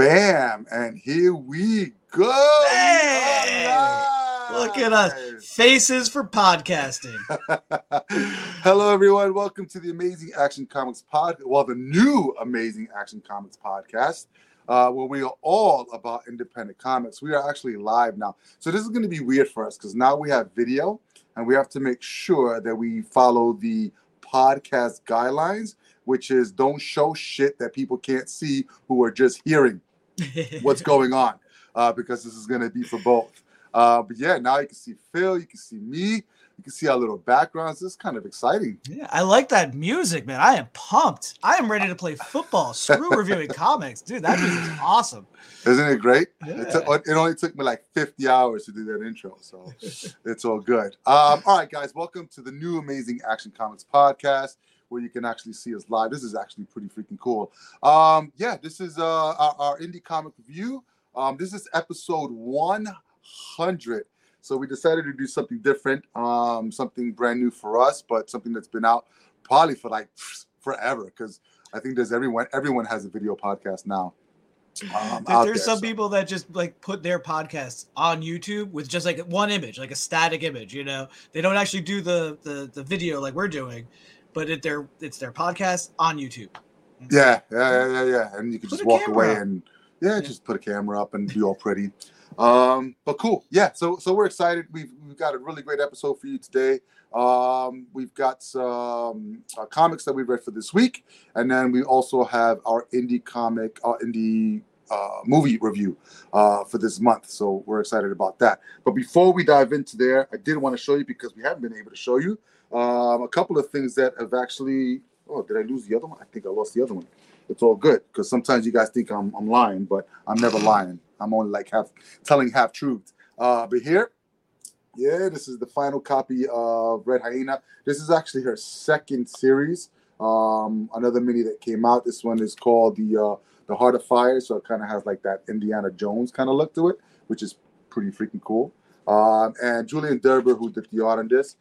Bam! And here we go. Hey! Look at us. Faces for podcasting. Hello, everyone. Welcome to the Amazing Action Comics podcast. Well, the new Amazing Action Comics podcast, where we are all about independent comics. We are actually live now. So this is going to be weird for us because now we have video and we have to make sure that we follow the podcast guidelines, which is don't show shit that people can't see who are just hearing what's going on, because this is going to be for both. But yeah, now you can see Phil, you can see me, you can see our little backgrounds. This is kind of exciting. Yeah, I like that music, man. I am pumped. I am ready to play football. Screw reviewing comics. Dude, that music's awesome. Isn't it great? Yeah. It only took me like 50 hours to do that intro, so it's all good. All right, guys, welcome to the new Amazing Action Comics podcast, where you can actually see us live. This is actually pretty freaking cool. Yeah, this is our indie comic review. This is episode 100. So we decided to do something different, something brand new for us, but something that's been out probably for like forever, because I think everyone has a video podcast now. There's some people that just like put their podcasts on YouTube with just like one image, like a static image, you know. They don't actually do the video like we're doing, but it's their podcast on YouTube. Yeah. And you can just walk away and just put a camera up and be all pretty. But cool. Yeah, so we're excited. We've got a really great episode for you today. We've got some comics that we read for this week, and then we also have our indie movie review for this month. So we're excited about that. But before we dive into there, I did want to show you, because we haven't been able to show you a couple of things that have actually. Oh, did I lose the other one? I think I lost the other one. It's all good, because sometimes you guys think I'm lying, but I'm never lying. I'm only like telling half truths. But here, yeah, this is the final copy of Red Hyena. This is actually her second series. Another mini that came out. This one is called the Heart of Fire, so it kind of has like that Indiana Jones kind of look to it, which is pretty freaking cool. And Julian Derber, who did the art on this,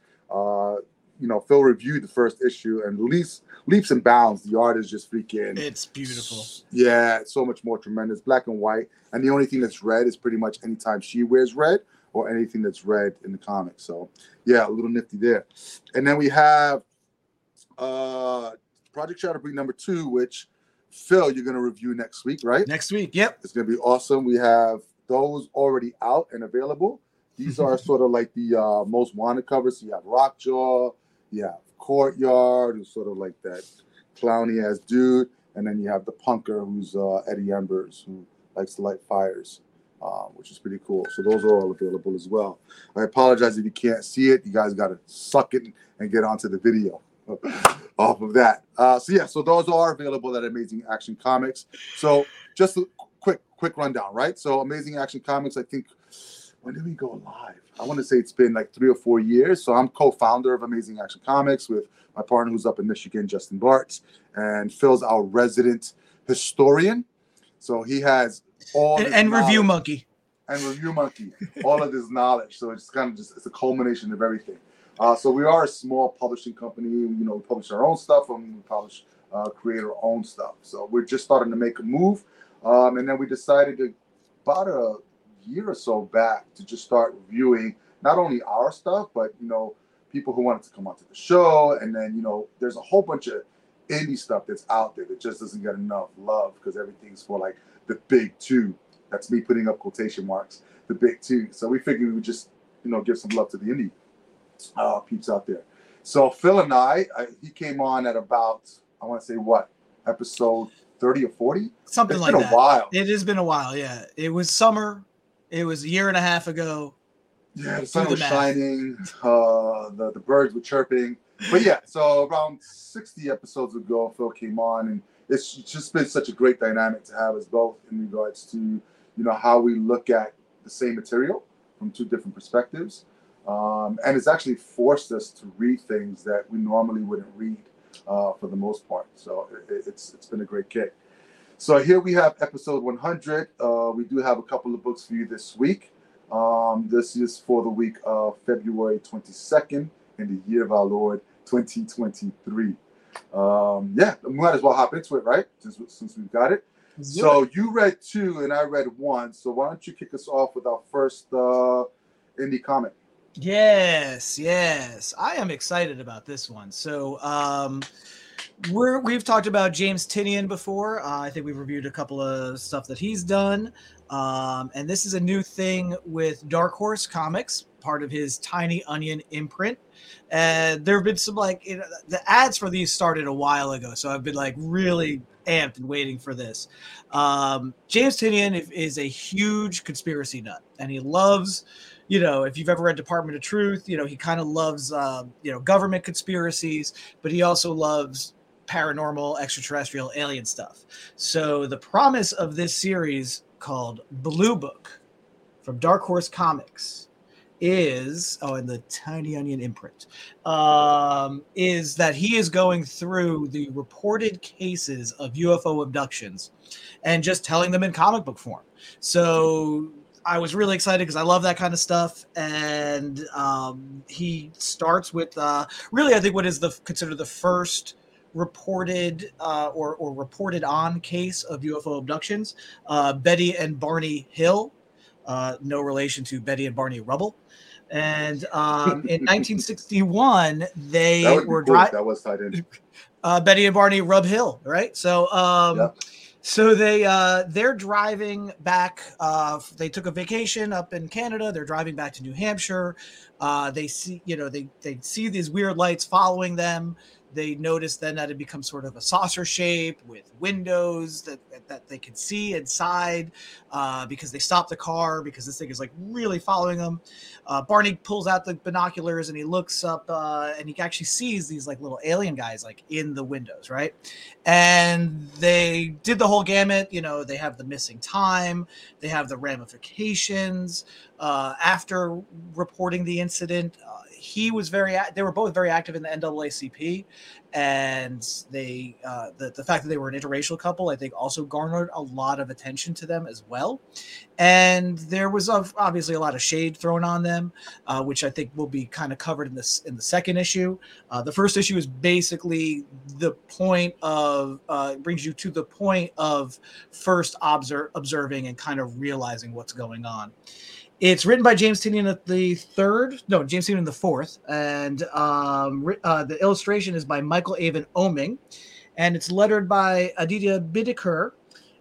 Phil reviewed the first issue, and leaps and bounds. The art is just freaking. It's beautiful. Yeah, it's so much more tremendous. Black and white, and the only thing that's red is pretty much anytime she wears red or anything that's red in the comics. So yeah, a little nifty there. And then we have Project Shadowbreed #2, which Phil, you're gonna review next week, right? Next week, yep. It's gonna be awesome. We have those already out and available. These are sort of like the most wanted covers. So you have Rockjaw, you have Courtyard, who's sort of like that clowny ass dude, and then you have the punker, who's Eddie Embers, who likes to light fires, which is pretty cool. So those are all available as well. I apologize if you can't see it. You guys got to suck it and get onto the video off of that. So those are available at Amazing Action Comics. So just a quick rundown, right? So Amazing Action Comics, I think. When did we go live? I want to say it's been like 3 or 4 years. So I'm co-founder of Amazing Action Comics with my partner who's up in Michigan, Justin Bartz. And Phil's our resident historian. So he has all and Review Monkey. And Review Monkey. All of this knowledge. So it's kind of it's a culmination of everything. So we are a small publishing company. We publish our own stuff, and we create our own stuff. So we're just starting to make a move. And then we decided to, about a year or so back, to just start reviewing not only our stuff, but people who wanted to come onto the show. And then there's a whole bunch of indie stuff that's out there that just doesn't get enough love, because everything's for like the big two. That's me putting up quotation marks, the big two. So we figured we would just give some love to the indie peeps out there. So Phil and he came on at about, I want to say episode 30 or 40, something like that. It's been a while. It has been a while. Yeah, it was summer. It was a year and a half ago. Yeah, the sun was shining. The birds were chirping. But yeah, so around 60 episodes ago, Phil came on, and it's just been such a great dynamic to have us both in regards to how we look at the same material from two different perspectives, and it's actually forced us to read things that we normally wouldn't read for the most part. So it's been a great kick. So here we have episode 100. We do have a couple of books for you this week. This is for the week of February 22nd in the year of our Lord 2023. We might as well hop into it, right? Since we've got it. So you read 2 and I read 1. So why don't you kick us off with our first indie comic? Yes. I am excited about this one. So we've talked about James Tynion before. I think we've reviewed a couple of stuff that he's done. And this is a new thing with Dark Horse Comics, part of his Tiny Onion imprint. And there have been some the ads for these started a while ago. So I've been really amped and waiting for this. James Tynion is a huge conspiracy nut, and he loves, if you've ever read Department of Truth, he kind of loves, government conspiracies, but he also loves paranormal, extraterrestrial, alien stuff. So the promise of this series called Blue Book from Dark Horse Comics is, in the Tiny Onion imprint, is that he is going through the reported cases of UFO abductions and just telling them in comic book form. So I was really excited because I love that kind of stuff. And he starts with really, I think, what is considered the first reported or reported on case of UFO abductions, Betty and Barney Hill, no relation to Betty and Barney Rubble. And in 1961, they were driving. That was tied in. Betty and Barney Rub Hill, right? So, yep. So they're driving back. They took a vacation up in Canada. They're driving back to New Hampshire. They see, they see these weird lights following them. They notice then that it becomes sort of a saucer shape with windows that they can see inside because they stop the car because this thing is really following them. Barney pulls out the binoculars and he looks up and he actually sees these little alien guys in the windows, right? And they did the whole gamut. They have the missing time. They have the ramifications. After reporting the incident, they were both very active in the NAACP, and they the fact that they were an interracial couple, I think, also garnered a lot of attention to them as well. And there was obviously a lot of shade thrown on them, which I think will be kind of covered in the second issue. The first issue is basically the point of brings you to the point of first observing and kind of realizing what's going on. It's written by James Tynion James Tynion the fourth, and the illustration is by Michael Avon Oeming, and it's lettered by Aditya Bidikar.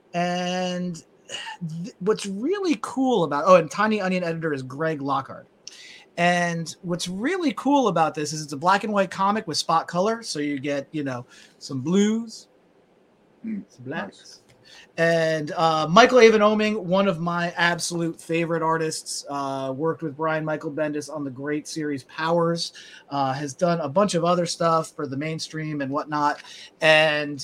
And what's really cool about and Tiny Onion editor is Greg Lockhart. And what's really cool about this is it's a black and white comic with spot color, so you get some blues, some blacks. Nice. And Michael Avon Oeming, one of my absolute favorite artists, worked with Brian Michael Bendis on the great series Powers, has done a bunch of other stuff for the mainstream and whatnot, and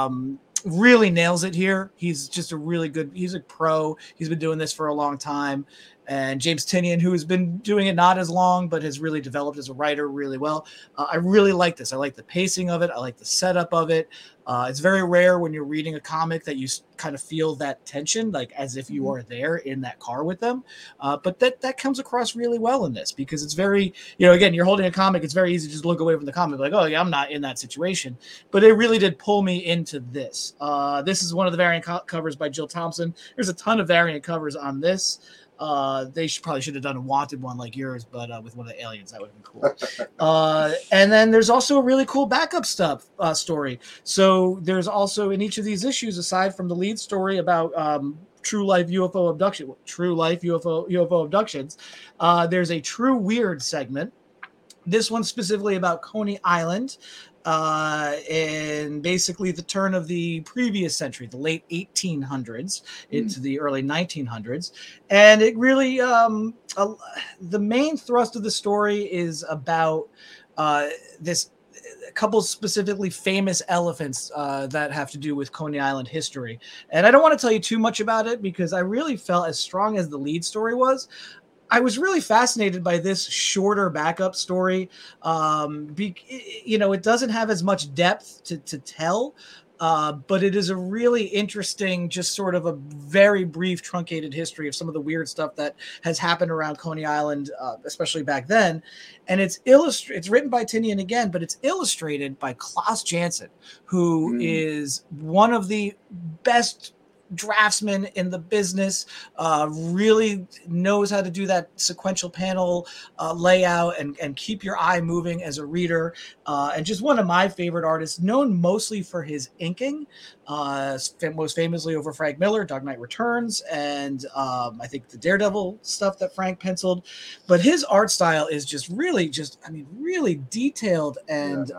really nails it here. He's just he's a pro. He's been doing this for a long time. And James Tynion, who has been doing it not as long, but has really developed as a writer really well. I really like this. I like the pacing of it. I like the setup of it. It's very rare when you're reading a comic that you kind of feel that tension, as if you are there in that car with them. But that comes across really well in this because it's very, again, you're holding a comic. It's very easy to just look away from the comic oh, yeah, I'm not in that situation. But it really did pull me into this. This is one of the variant covers by Jill Thompson. There's a ton of variant covers on this. They probably should have done a Wanted one like yours, but with one of the aliens, that would have been cool. And then there's also a really cool backup story. So there's also in each of these issues, aside from the lead story about true life UFO abductions, there's a True Weird segment. This one's specifically about Coney Island. And basically the turn of the previous century, the late 1800s into the early 1900s. And it really, the main thrust of the story is about this couple specifically famous elephants that have to do with Coney Island history. And I don't want to tell you too much about it because I really felt, as strong as the lead story was, I was really fascinated by this shorter backup story. It doesn't have as much depth to tell, but it is a really interesting, just sort of a very brief, truncated history of some of the weird stuff that has happened around Coney Island, especially back then. And it's written by Tynion again, but it's illustrated by Klaus Janson, who is one of the best draftsman in the business, really knows how to do that sequential panel layout and keep your eye moving as a reader. And just one of my favorite artists, known mostly for his inking, most famously over Frank Miller, Dark Knight Returns, and I think the Daredevil stuff that Frank penciled. But his art style is just really really detailed, and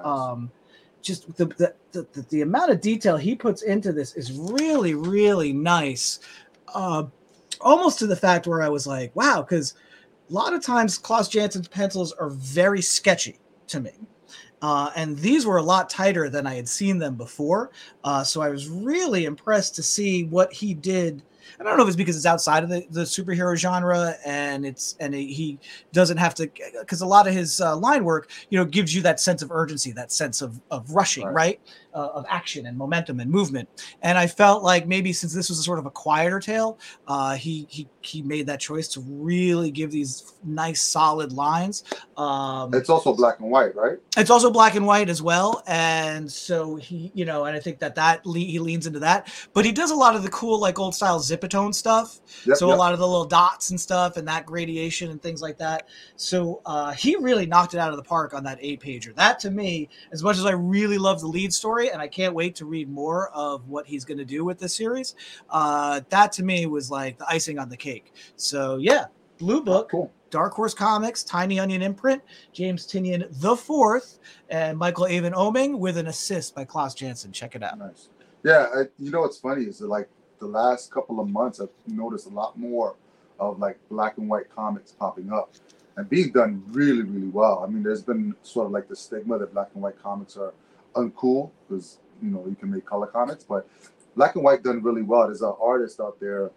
just the amount of detail he puts into this is really, really nice. Almost to the fact where I was like, wow, because a lot of times Klaus Jansson's pencils are very sketchy to me. And these were a lot tighter than I had seen them before. So I was really impressed to see what he did. I don't know if it's because it's outside of the superhero genre, and he doesn't have to, because a lot of his line work, gives you that sense of urgency, that sense of rushing, right? Of action and momentum and movement. And I felt like maybe since this was a sort of a quieter tale, he made that choice to really give these nice solid lines. It's also black and white, right? It's also black and white as well. And so he, and I think he leans into that, but he does a lot of the cool, like old style Zipatone stuff. A lot of the little dots and stuff and that gradation and things like that. So he really knocked it out of the park on that 8-pager. That to me, as much as I really love the lead story, and I can't wait to read more of what he's going to do with this series, that to me was like the icing on the cake. So yeah, Blue Book, cool. Dark Horse Comics, Tiny Onion imprint, James Tynion IV, and Michael Avon Oeming with an assist by Klaus Janson. Check it out. Nice. Yeah, what's funny is that like the last couple of months, I've noticed a lot more of like black and white comics popping up and being done really, really well. I mean, there's been sort of like the stigma that black and white comics are uncool because you can make color comics, but black and white done really well. There's an artist out there.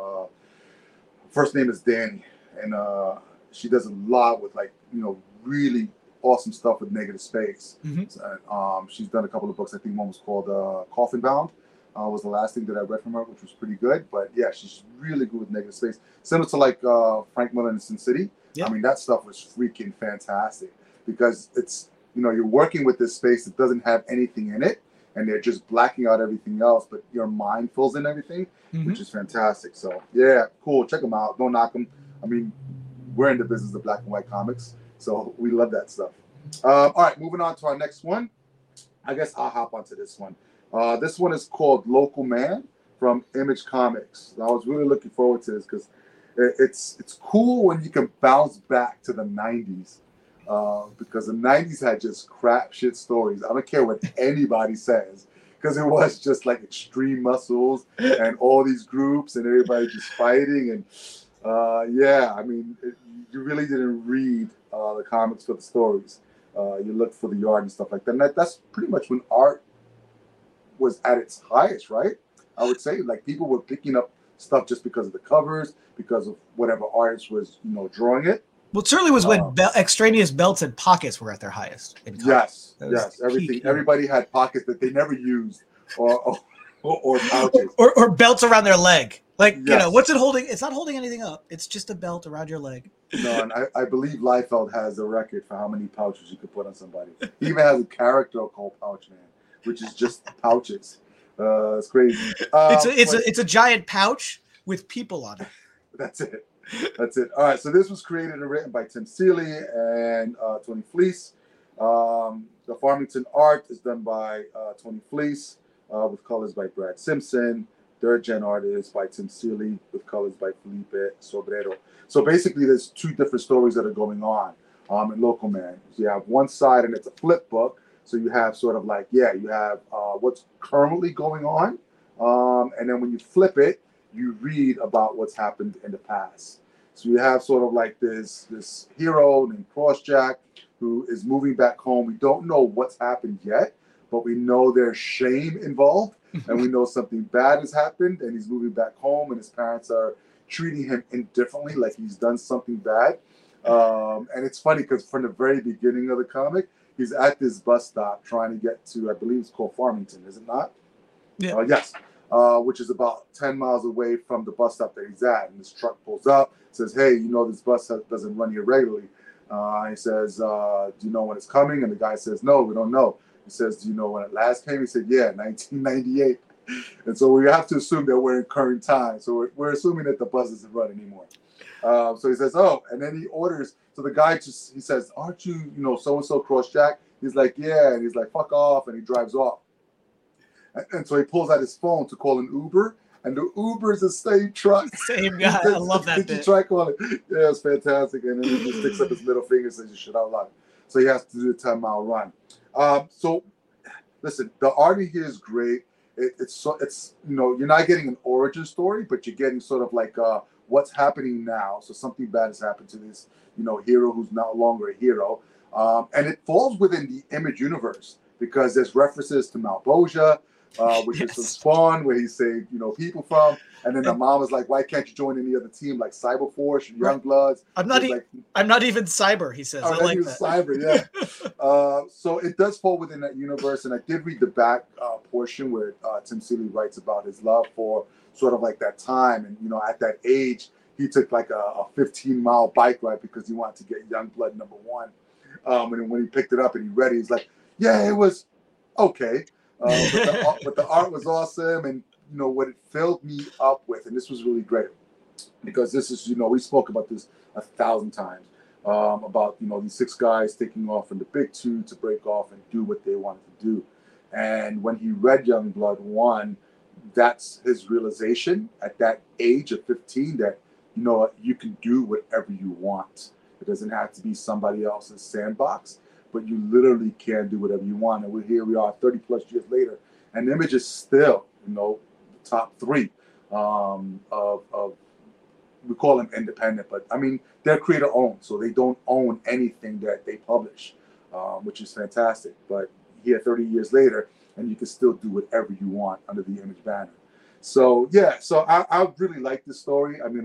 First name is Danny, and she does a lot with like really awesome stuff with negative space. She's done a couple of books. I think one was called Coffin Bound. Was the last thing that I read from her, which was pretty good. But yeah, she's really good with negative space. Similar to like Frank Miller in Sin City. I mean, that stuff was freaking fantastic because it's you're working with this space that doesn't have anything in it, and they're just blacking out everything else, but your mind fills in everything, which is fantastic. So yeah, cool. Check them out. Don't knock them. I mean, we're in the business of black and white comics, so we love that stuff. All right, moving on to our next one. I guess I'll hop onto this one. This one is called Local Man from Image Comics. I was really looking forward to this because it's cool when you can bounce back to the 90s. Because the 90s had just crap shit stories. I don't care what anybody says, because it was just like Extreme Muscles and all these groups and everybody just fighting. And I mean, you really didn't read the comics for the stories. You looked for the art and stuff like that. And that's pretty much when art was at its highest, right? I would say like people were picking up stuff just because of the covers, because of whatever artist was drawing it. Well, it certainly was when extraneous belts and pockets were at their highest. Yes. Everything. Everybody had pockets that they never used, or pouches, or belts around their leg. Like what's it holding? It's not holding anything up. It's just a belt around your leg. No, and I believe Liefeld has a record for how many pouches you could put on somebody. He even has a character called Pouch Man, which is just pouches. It's crazy. It's a giant pouch with people on it. That's it. All right, so this was created and written by Tim Seeley and Tony Fleece. The Farmington art is done by Tony Fleece with colors by Brad Simpson. Third gen art is by Tim Seeley with colors by Felipe Sobrero. So basically, there's two different stories that are going on in Local Man. So you have one side, and it's a flip book. So you have sort of like, you have what's currently going on. And then when you flip it, you read about what's happened in the past. So you have sort of like this hero named Crossjack who is moving back home. We don't know what's happened yet, but we know there's shame involved, and we know something bad has happened, and he's moving back home, and his parents are treating him indifferently, like he's done something bad. And it's funny because from the very beginning of the comic, he's at this bus stop trying to get to, I believe it's called Farmington, is it not? Yeah. Yes. Which is about 10 miles away from the bus stop that he's at. And this truck pulls up, says, hey, this bus doesn't run here regularly. He says, do you know when it's coming? And the guy says, no, we don't know. He says, do you know when it last came? He said, yeah, 1998. And so we have to assume that we're in current time. So we're assuming that the bus doesn't run anymore. So he says, oh, and then he orders. So the guy he says, aren't you, so-and-so Cross-Jack? He's like, yeah. And he's like, fuck off. And he drives off. And so he pulls out his phone to call an Uber. And the Uber is the same truck. Same guy. I love that Did you try calling it? Yeah, it's fantastic. And then he just sticks up his middle finger and says, you should out loud. So he has to do a 10-mile run. So listen, the art here is great. It's you're not getting an origin story, but you're getting sort of like what's happening now. So something bad has happened to this, hero who's no longer a hero. And it falls within the Image universe because there's references to Malboja, which is some Spawn, where he saved, people from. And then the mom was like, why can't you join any other team like Cyberforce, Youngbloods? I'm not even cyber, he says. I like that. Cyber, yeah. So it does fall within that universe. And I did read the back portion where Tim Seeley writes about his love for sort of like that time. And, at that age, he took like a 15-mile bike ride because he wanted to get Youngblood #1. And when he picked it up and he read it, he's like, yeah, it was okay. But the art was awesome. And, what it filled me up with, and this was really great, because this is, we spoke about this 1,000 times, about, these 6 guys taking off in the Big Two to break off and do what they wanted to do. And when he read Youngblood 1, that's his realization at that age of 15 that, you can do whatever you want. It doesn't have to be somebody else's sandbox, but you literally can do whatever you want. And here we are 30 plus years later, and Image is still, top 3 of we call them independent, but I mean, they're creator owned, so they don't own anything that they publish, which is fantastic. But here 30 years later, and you can still do whatever you want under the Image banner. So yeah, so I really like this story. I mean,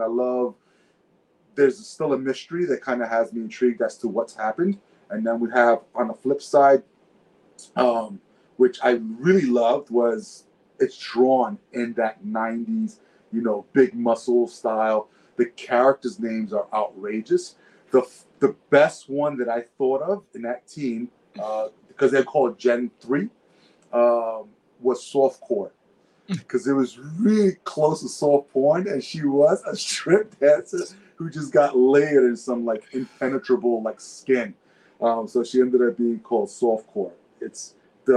there's still a mystery that kind of has me intrigued as to what's happened. And then we have on the flip side, which I really loved, was it's drawn in that 90s, big muscle style. The characters' names are outrageous. The best one that I thought of in that team, because they're called Gen 3, was Softcore. Because it was really close to soft porn, and she was a strip dancer who just got layered in some like impenetrable like skin. So she ended up being called Softcore. It's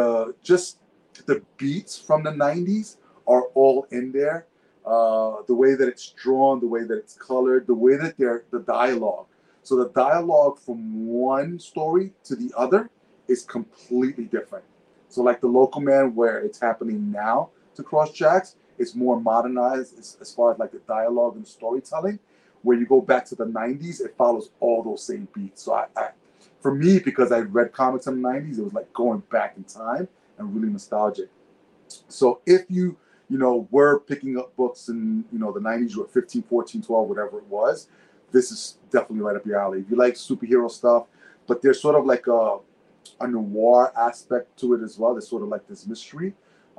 the beats from the 90s are all in there. The way that it's drawn, the way that it's colored, the way that the dialogue. So the dialogue from one story to the other is completely different. So like the Local Man, where it's happening now to Cross-Jacks, it's more modernized as far as like the dialogue and storytelling. Where you go back to the 90s, it follows all those same beats. So for me, because I read comics in the 90s, it was like going back in time and really nostalgic. So if you were picking up books in, the 90s, you were 15, 14, 12, whatever it was, this is definitely right up your alley. If you like superhero stuff, but there's sort of like a noir aspect to it as well. There's sort of like this mystery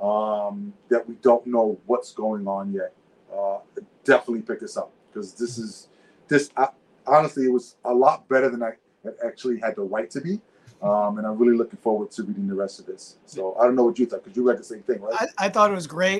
that we don't know what's going on yet. Definitely pick this up, because honestly, it was a lot better than I actually had the right to be. And I'm really looking forward to reading the rest of this. So I don't know what you thought, because you read the same thing, right? I thought it was great.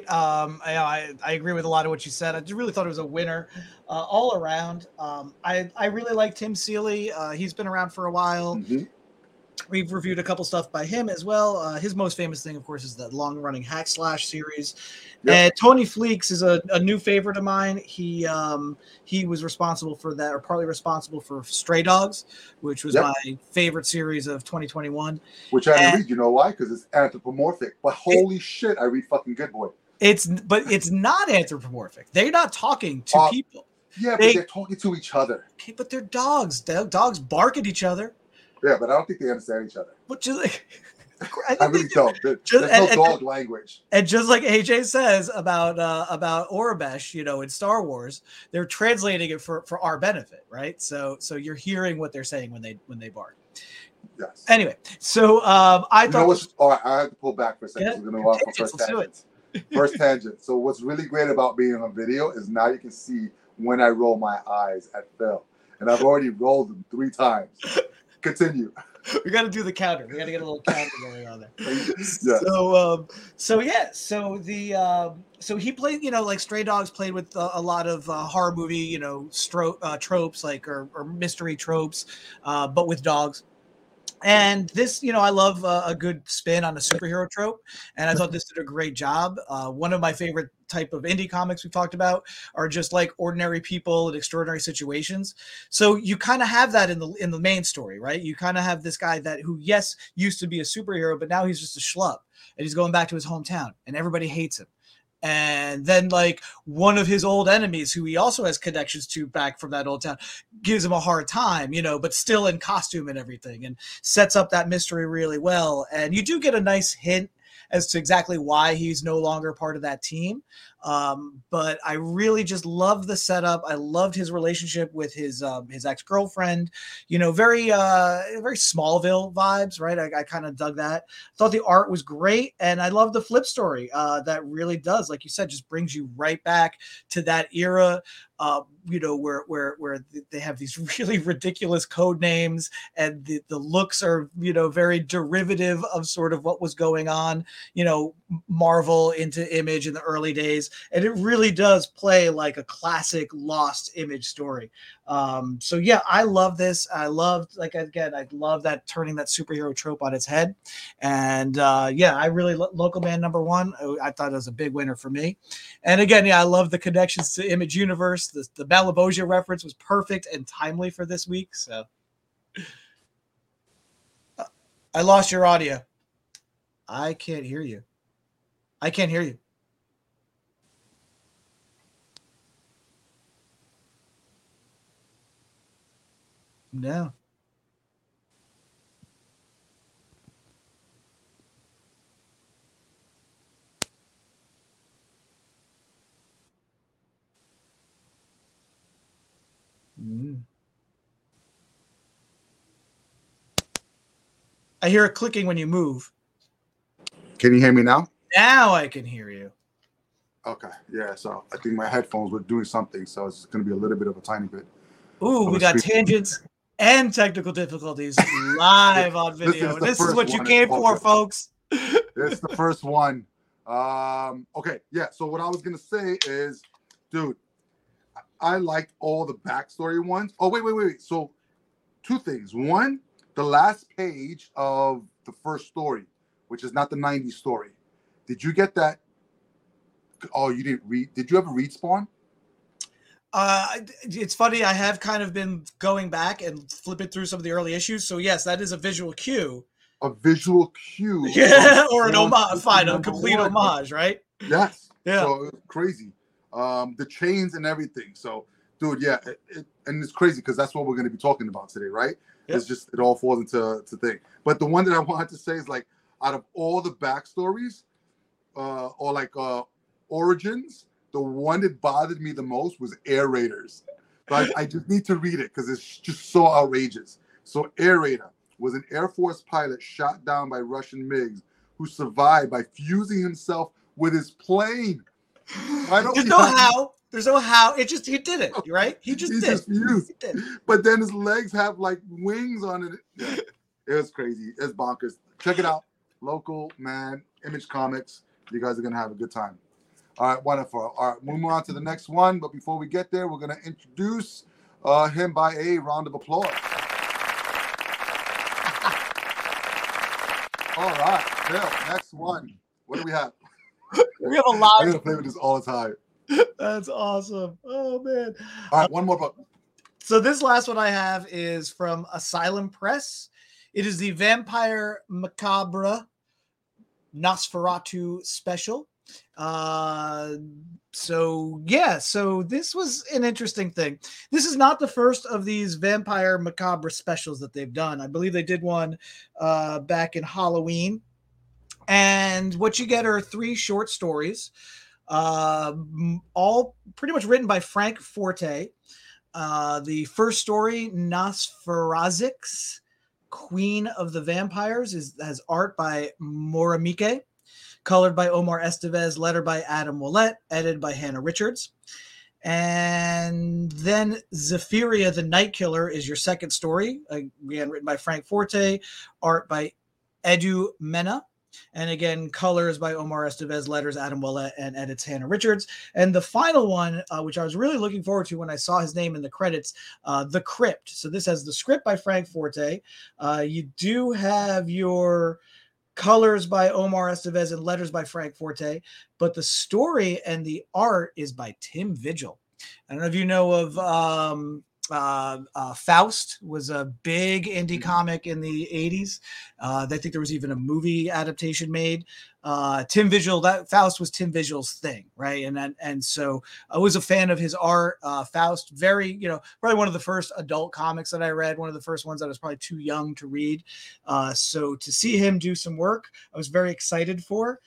I agree with a lot of what you said. I just really thought it was a winner all around. I really like Tim Seeley. He's been around for a while. Mm-hmm. We've reviewed a couple stuff by him as well. His most famous thing, of course, is that long-running Hack Slash series. Yep. And Tony Fleecs is a new favorite of mine. He was responsible for that, or partly responsible for Stray Dogs, which was my favorite series of 2021. Which I didn't read. You know why? Because it's anthropomorphic. But holy shit, I read fucking Good Boy. It's not anthropomorphic. They're not talking to people. Yeah, but they're talking to each other. Okay, but they're dogs. Dogs bark at each other. Yeah, but I don't think they understand each other. But just like, I really don't. There's no dog language. And just like AJ says about Aurebesh, in Star Wars, they're translating it for our benefit, right? So you're hearing what they're saying when they bark. Yes. Anyway, so I thought. All right, I have to pull back for a second. We're going to walk on first tangent. First tangent. So what's really great about being on video is now you can see when I roll my eyes at Phil, and I've already rolled them 3 times. Continue. We got to do the counter. We got to get a little counter going on there. Yes. So he played, like Stray Dogs played with a lot of horror movie, tropes, like or mystery tropes, but with dogs. And this, I love a good spin on a superhero trope, and I thought this did a great job. One of my favorite type of indie comics we've talked about are just like ordinary people in extraordinary situations. So you kind of have that in the main story, right? You kind of have this guy who used to be a superhero, but now he's just a schlub, and he's going back to his hometown, and everybody hates him. And then like one of his old enemies who he also has connections to back from that old town gives him a hard time, but still in costume and everything, and sets up that mystery really well. And you do get a nice hint as to exactly why he's no longer part of that team. But I really just loved the setup. I loved his relationship with his ex-girlfriend, very Smallville vibes, right? I kind of dug that. Thought the art was great. And I love the flip story that really does, like you said, just brings you right back to that era, where they have these really ridiculous code names, and the looks are, very derivative of sort of what was going on, Marvel into Image in the early days. And it really does play like a classic Lost Image story. So yeah, I love this. I love that turning that superhero trope on its head. And I really Local Man #1. I thought it was a big winner for me. And again, I love the connections to Image Universe. The Malebolgia reference was perfect and timely for this week. So I lost your audio. I can't hear you. I can't hear you. No. I hear it clicking when you move. Can you hear me now? Now I can hear you. Okay. Yeah. So I think my headphones were doing something. So it's going to be a little bit of a tiny bit. Ooh, we got tangents and technical difficulties live on video. This is what you came for, folks. It's the first one. Okay. Yeah. So what I was going to say is, dude, I liked all the backstory ones. Oh, wait. So 2 things. One, the last page of the first story, which is not the 90s story. Did you get that? Oh, you didn't read. Did you ever read Spawn? It's funny. I have kind of been going back and flipping through some of the early issues. So yes, that is a visual cue. A visual cue. Yeah, or an homage. Fine, a complete homage, right? Yes. Yeah. So it was crazy. The chains and everything. So, dude, yeah, and it's crazy because that's what we're going to be talking about today, right? Yep. It's just it all falls into thing. But the one that I wanted to say is like, out of all the backstories, or like origins, the one that bothered me the most was Air Raiders. But I just need to read it because it's just so outrageous. So Air Raider was an Air Force pilot shot down by Russian MiGs who survived by fusing himself with his plane. There's no how. He did it, right? He just fused. But then his legs have like wings on it. Yeah. It was crazy. It's bonkers. Check it out. Local Man, Image Comics. You guys are going to have a good time. All right, wonderful. All right, moving on to the next one. But before we get there, we're going to introduce him by a round of applause. All right, Phil, next one. What do we have? We have a lot. I'm going to play with this all the time. That's awesome. Oh, man. All right, one more book. So this last one I have is from Asylum Press. It is the Vampire Macabre Nosferatu special. So this was an interesting thing. This is not the first of these Vampire Macabre specials that they've done. I believe they did one back in Halloween. And what you get are 3 short stories, all pretty much written by Frank Forte. The first story, Nosferazix, Queen of the Vampires, has art by Moramike, colored by Omar Estevez, letter by Adam Willett, edited by Hannah Richards. And then Zephyria, the Night Killer, is your second story. Again, written by Frank Forte, art by Edu Mena. And again, colors by Omar Estevez, letters Adam Willett, and edits Hannah Richards. And the final one, which I was really looking forward to when I saw his name in the credits, The Crypt. So this has the script by Frank Forte. You do have your colors by Omar Estevez and letters by Frank Forte, but the story and the art is by Tim Vigil. I don't know if you know of Faust. Was a big indie comic in the 80s. I think there was even a movie adaptation made. Tim Vigil, that Faust was Tim Vigil's thing, right? And so I was a fan of his art. Faust, very, probably one of the first adult comics that I read, one of the first ones that I was probably too young to read. So to see him do some work, I was very excited for.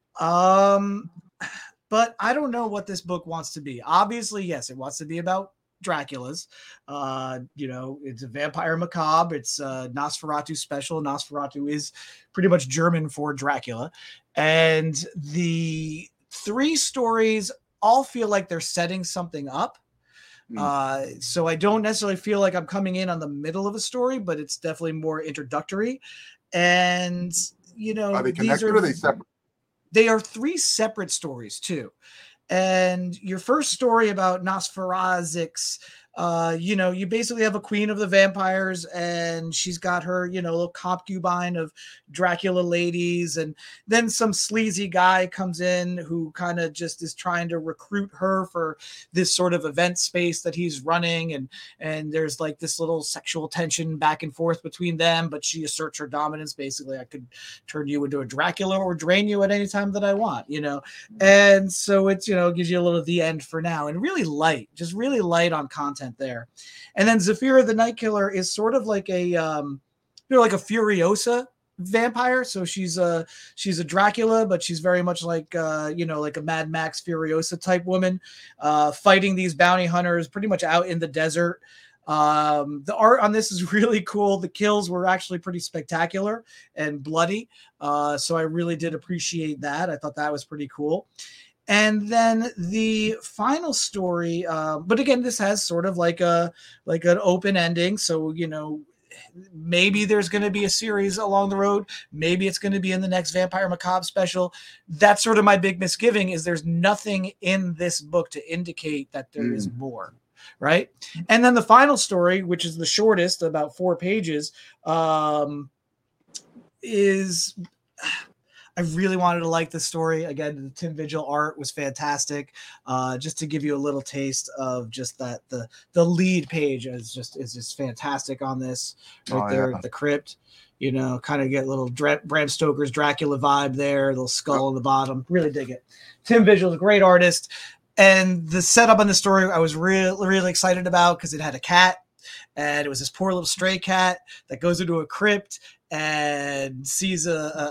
But I don't know what this book wants to be. Obviously, yes, it wants to be about Dracula's. It's a vampire macabre. It's Nosferatu special. Nosferatu is pretty much German for Dracula. And the 3 stories all feel like they're setting something up. So I don't necessarily feel like I'm coming in on the middle of a story, but it's definitely more introductory. And, are they connected or are they separate? They are 3 separate stories too. And your first story about Nosferazix, you basically have a queen of the vampires, and she's got her, little concubine of Dracula ladies, and then some sleazy guy comes in who kind of just is trying to recruit her for this sort of event space that he's running, and there's like this little sexual tension back and forth between them, but she asserts her dominance. Basically, I could turn you into a Dracula or drain you at any time that I want, and so it's, gives you a little The End for Now, and really light on content there. And then Zephyria the Night Killer is sort of like a like a Furiosa vampire. So she's a Dracula, but she's very much like like a Mad Max Furiosa type woman, fighting these bounty hunters pretty much out in the desert. The art on this is really cool. The kills were actually pretty spectacular and bloody, so I really did appreciate that. I thought that was pretty cool. And then the final story, but again, this has sort of like an open ending. So, maybe there's going to be a series along the road. Maybe it's going to be in the next Vampire Macabre special. That's sort of my big misgiving, is there's nothing in this book to indicate that there is more. Right. And then the final story, which is the shortest, about 4 pages, is... I really wanted to like this story. Again, the Tim Vigil art was fantastic. Just to give you a little taste of just that, the lead page is just fantastic on this right there. Yeah. The Crypt, kind of get a little Bram Stoker's Dracula vibe there, little skull on the bottom. Really dig it. Tim Vigil is a great artist. And the setup on the story I was really, really excited about, because it had a cat, and it was this poor little stray cat that goes into a crypt and sees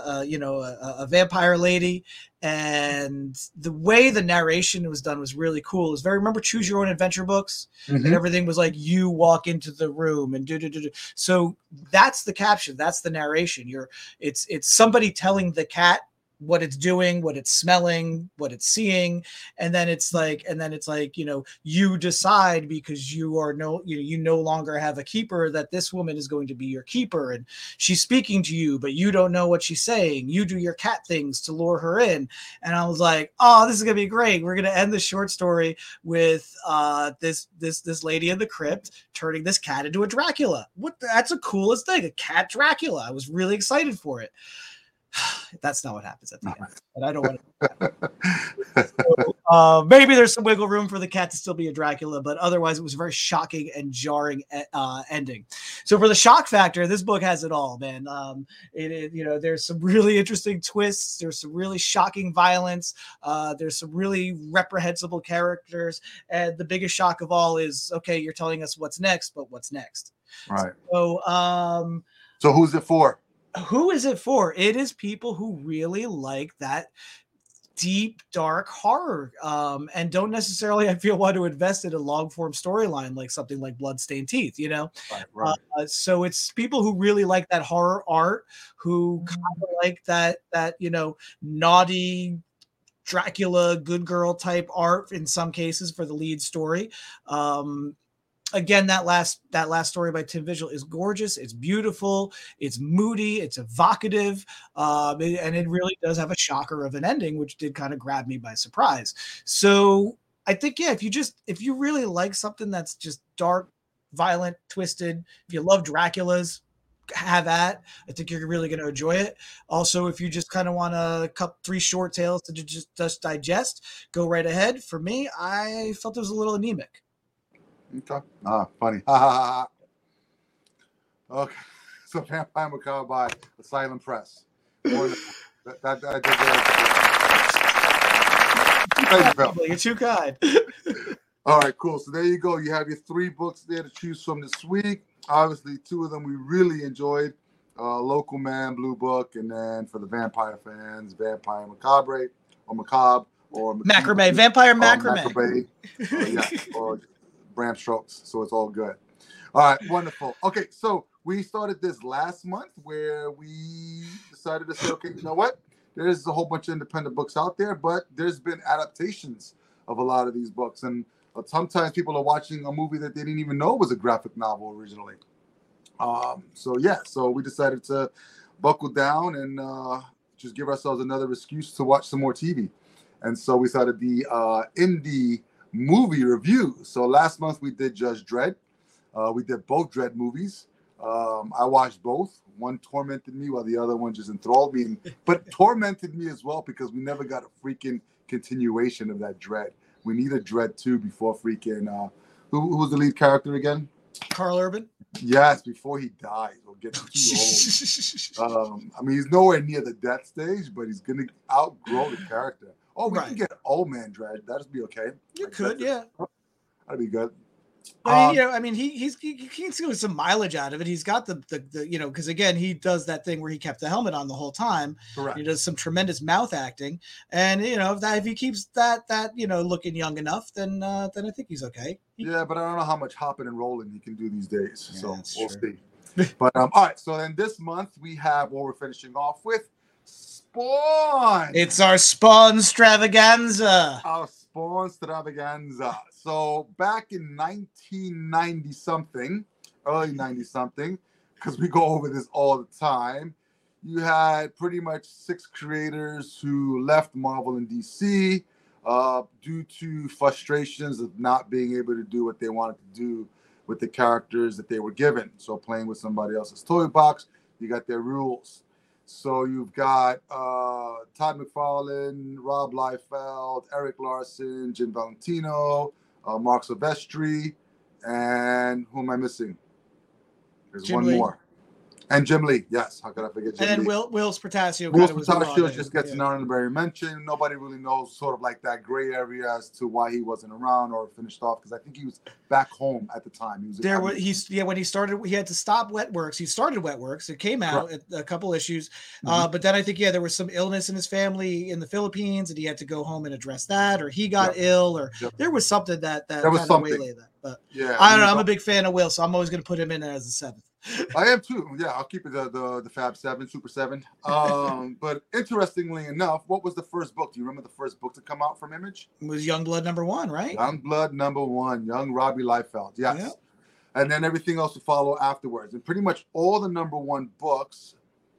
a vampire lady. And the way the narration was done was really cool. It was very, remember Choose Your Own Adventure books? Mm-hmm. And everything was like, you walk into the room and do. So that's the caption. That's the narration. It's somebody telling the cat what it's doing, what it's smelling, what it's seeing. And then it's like, you decide, because you no longer have a keeper, that this woman is going to be your keeper, and she's speaking to you, but you don't know what she's saying. You do your cat things to lure her in. And I was like, oh, this is going to be great. We're going to end the short story with this lady in the crypt turning this cat into a Dracula. That's the coolest thing. A cat Dracula. I was really excited for it. That's not what happens at the end, but I don't want to. So, maybe there's some wiggle room for the cat to still be a Dracula, but otherwise it was a very shocking and jarring ending. So for the shock factor, this book has it all, man. There's some really interesting twists. There's some really shocking violence. There's some really reprehensible characters, and the biggest shock of all is, okay, you're telling us what's next, but what's next? Right. So who's it for? Who is it for? It is people who really like that deep, dark horror, and don't necessarily, I feel, want to invest in a long form storyline like something like Bloodstained Teeth, Right. So it's people who really like that horror art, who kind of like that naughty, Dracula, good girl type art in some cases for the lead story. Again, that last story by Tim Vigil is gorgeous. It's beautiful. It's moody. It's evocative, and it really does have a shocker of an ending, which did kind of grab me by surprise. So I think, yeah, if you really like something that's just dark, violent, twisted, if you love Draculas, have at. I think you're really going to enjoy it. Also, if you just kind of want to cut 3 short tales to just digest, go right ahead. For me, I felt it was a little anemic. Okay. Funny. Okay. So Vampire Macabre by Asylum Press. You're too kind. All right, cool. So there you go. You have your 3 books there to choose from this week. Obviously, 2 of them we really enjoyed. Local Man, Blue Book, and then for the vampire fans, Vampire Macabre or Macabre or Macrame, Vampire Macrame. Or Bram Strokes. So it's all good. All right, wonderful. Okay, so we started this last month where we decided to say, okay, you know what? There's a whole bunch of independent books out there, but there's been adaptations of a lot of these books. And sometimes people are watching a movie that they didn't even know was a graphic novel originally. So we decided to buckle down and just give ourselves another excuse to watch some more TV. And so we started the indie movie review. So last month we did Judge Dredd. We did both Dredd movies. I watched both. One tormented me while the other one just enthralled me, but tormented me as well because we never got a freaking continuation of that Dredd. We need a Dredd 2 before freaking who was the lead character again? Karl Urban. Yes, before he dies or gets too old. I mean, he's nowhere near the death stage, but he's gonna outgrow the character. Oh, we can get an old man Dredd. That'd be okay. You could, yeah. That'd be good. I mean, he can get some mileage out of it. He's got the because again, he does that thing where he kept the helmet on the whole time. Correct. He does some tremendous mouth acting, and if he keeps that looking young enough, then I think he's okay. Yeah, but I don't know how much hopping and rolling he can do these days. Yeah, so we'll see. But all right. So then this month we have what we're finishing off with. Spawn. It's our Spawn extravaganza. Our Spawn extravaganza. So back in 1990 something, early 90 something, because we go over this all the time, you had pretty much 6 creators who left Marvel and DC due to frustrations of not being able to do what they wanted to do with the characters that they were given. So playing with somebody else's toy box, you got their rules. So you've got Todd McFarlane, Rob Liefeld, Eric Larson, Jim Valentino, Mark Silvestri, and who am I missing? There's Jim one Lee. More. And Jim Lee, yes. How could I forget Jim Lee? And then Whilce Portacio. Whilce Portacio just gets an honorary mention. Nobody really knows sort of like that gray area as to why he wasn't around or finished off, because I think he was back home at the time. When he started, he had to stop Wetworks. He started Wetworks. It came out a couple issues, but then I think there was some illness in his family in the Philippines, and he had to go home and address that, or he got ill, or there was something that was kind something. of waylaid that. But yeah, I don't know. I'm a big fan of Will, so I'm always going to put him in as the 7th. I am too. Yeah, I'll keep it the Fab 7, Super 7. But interestingly enough, what was the first book? Do you remember the first book to come out from Image? It was Youngblood #1, right? Youngblood #1, young Robbie Liefeld. Yes. Yep. And then everything else to follow afterwards. And pretty much all the #1 books,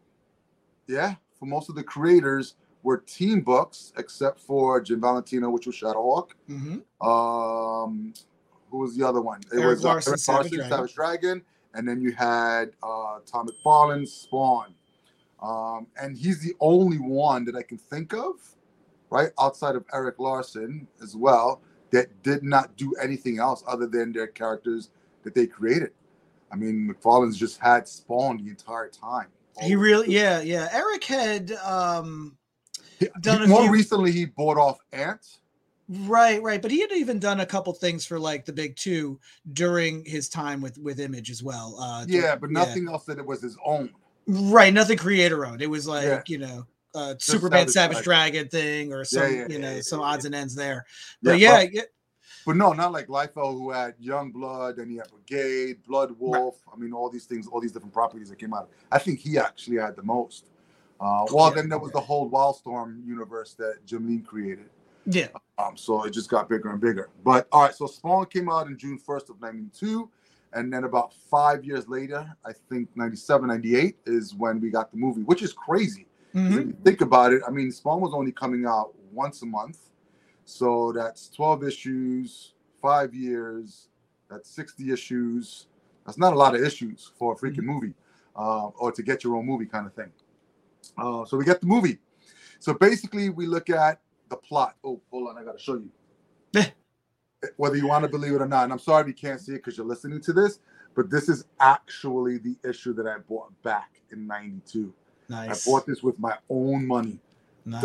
for most of the creators, were team books, except for Jim Valentino, which was Shadowhawk. Mm-hmm. Who was the other one? Eric Larson, Savage Dragon. And then you had Tom McFarlane's Spawn. And he's the only one that I can think of, right, outside of Eric Larson as well, that did not do anything else other than their characters that they created. I mean, McFarlane's just had Spawn the entire time. He really, yeah. Eric had done recently, he bought off Ant. Right. But he had even done a couple things for like the big 2 during his time with Image as well. But nothing else that it was his own. Right. Nothing creator owned. It was like, Superman Savage Dragon thing or some, some odds and ends there. But But no, not like Liefeld, who had Youngblood, and he had Brigade, Blood Wolf. Right. I mean, all these things, all these different properties that came out. I think he actually had the most. Then there was the whole Wildstorm universe that Jim Lee created. Yeah. So it just got bigger and bigger. But all right, so Spawn came out in June 1st of 92. And then about 5 years later, I think 97, 98 is when we got the movie, which is crazy. If you think about it, I mean, Spawn was only coming out once a month. So that's 12 issues, 5 years, that's 60 issues. That's not a lot of issues for a freaking movie, or to get your own movie kind of thing. So we get the movie. So basically, we look at the plot. Oh, hold on, I got to show you. Whether you want to believe it or not, and I'm sorry if you can't see it because you're listening to this, but this is actually the issue that I bought back in 92. Nice. I bought this with my own money. Nice.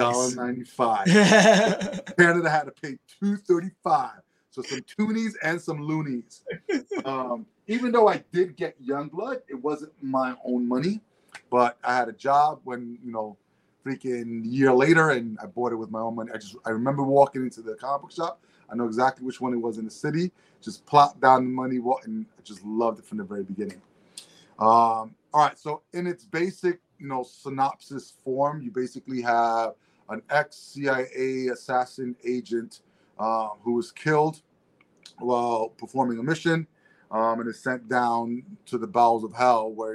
$1.95. Canada had to pay $2.35. So some toonies and some loonies. Even though I did get Youngblood, it wasn't my own money, but I had a job when, freaking year later, and I bought it with my own money. I remember walking into the comic book shop. I know exactly which one it was in the city. Just plopped down the money, and I just loved it from the very beginning. All right, so in its basic, synopsis form, you basically have an ex-CIA assassin agent who was killed while performing a mission, and is sent down to the bowels of hell, where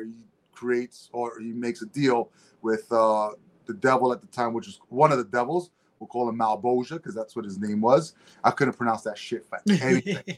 he makes a deal with the devil at the time, which is one of the devils. We'll call him Malboja because that's what his name was. I couldn't pronounce that shit for anything.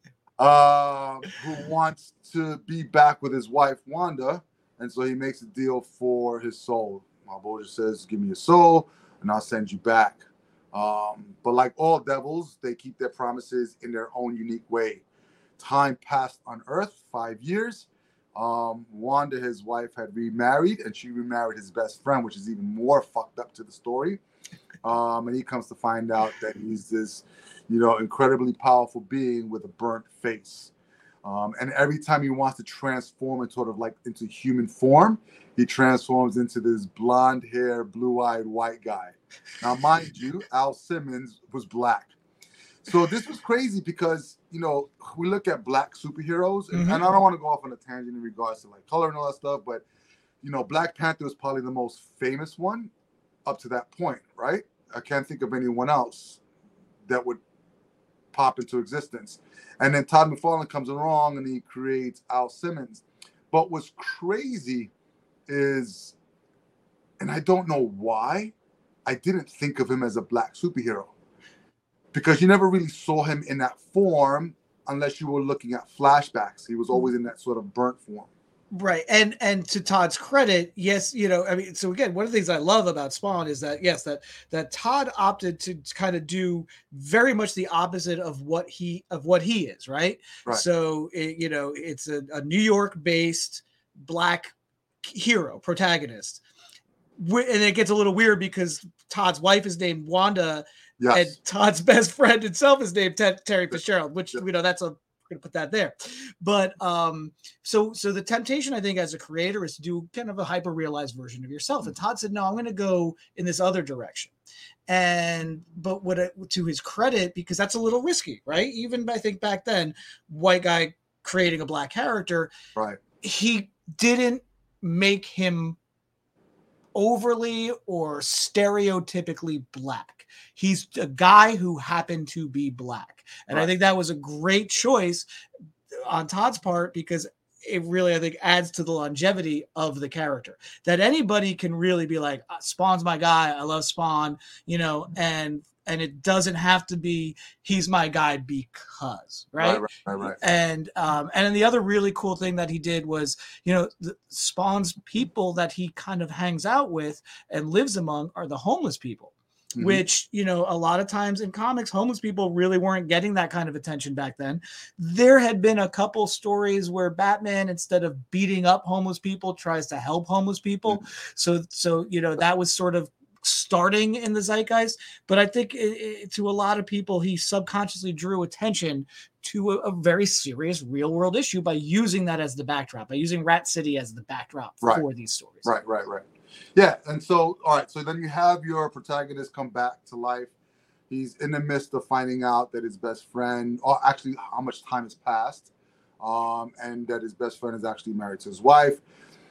Who wants to be back with his wife, Wanda, and so he makes a deal for his soul. Malboja says, give me your soul, and I'll send you back. But like all devils, they keep their promises in their own unique way. Time passed on Earth, 5 years. Wanda, his wife, had remarried, and she remarried his best friend, which is even more fucked up to the story. And he comes to find out that he's this, incredibly powerful being with a burnt face. And every time he wants to transform into human form, he transforms into this blonde hair, blue-eyed white guy. Now, mind you, Al Simmons was black. So this was crazy because, we look at black superheroes, and I don't want to go off on a tangent in regards to color and all that stuff, but, Black Panther was probably the most famous one up to that point, right? I can't think of anyone else that would pop into existence. And then Todd McFarlane comes along and he creates Al Simmons. But what's crazy is, and I don't know why, I didn't think of him as a black superhero. Because you never really saw him in that form unless you were looking at flashbacks. He was always in that sort of burnt form. Right. And to Todd's credit, yes, so again, one of the things I love about Spawn is that, yes, that Todd opted to kind of do very much the opposite of what he is, right? So, it's a New York-based black hero, protagonist. And it gets a little weird because Todd's wife is named Wanda, and Todd's best friend himself is named Terry Fitzgerald, which, that's going to put that there. But so the temptation, I think, as a creator is to do kind of a hyper realized version of yourself. And Todd said, no, I'm going to go in this other direction. But to his credit, because that's a little risky, right? Even I think back then, white guy creating a black character, right? He didn't make him overly or stereotypically black. He's a guy who happened to be black. And I think that was a great choice on Todd's part because it really, I think, adds to the longevity of the character. That anybody can really be like, Spawn's my guy. I love Spawn, and it doesn't have to be he's my guy because, right? Right. And then the other really cool thing that he did was, the Spawn's people that he kind of hangs out with and lives among are the homeless people. Which, a lot of times in comics, homeless people really weren't getting that kind of attention back then. There had been a couple stories where Batman, instead of beating up homeless people, tries to help homeless people. So that was sort of starting in the zeitgeist. But I think to a lot of people, he subconsciously drew attention to a very serious real world issue by using that as the backdrop, by using Rat City as the backdrop for these stories. Right. Yeah, and so, all right, so then you have your protagonist come back to life. He's in the midst of finding out that his best friend, or actually how much time has passed, and that his best friend is actually married to his wife.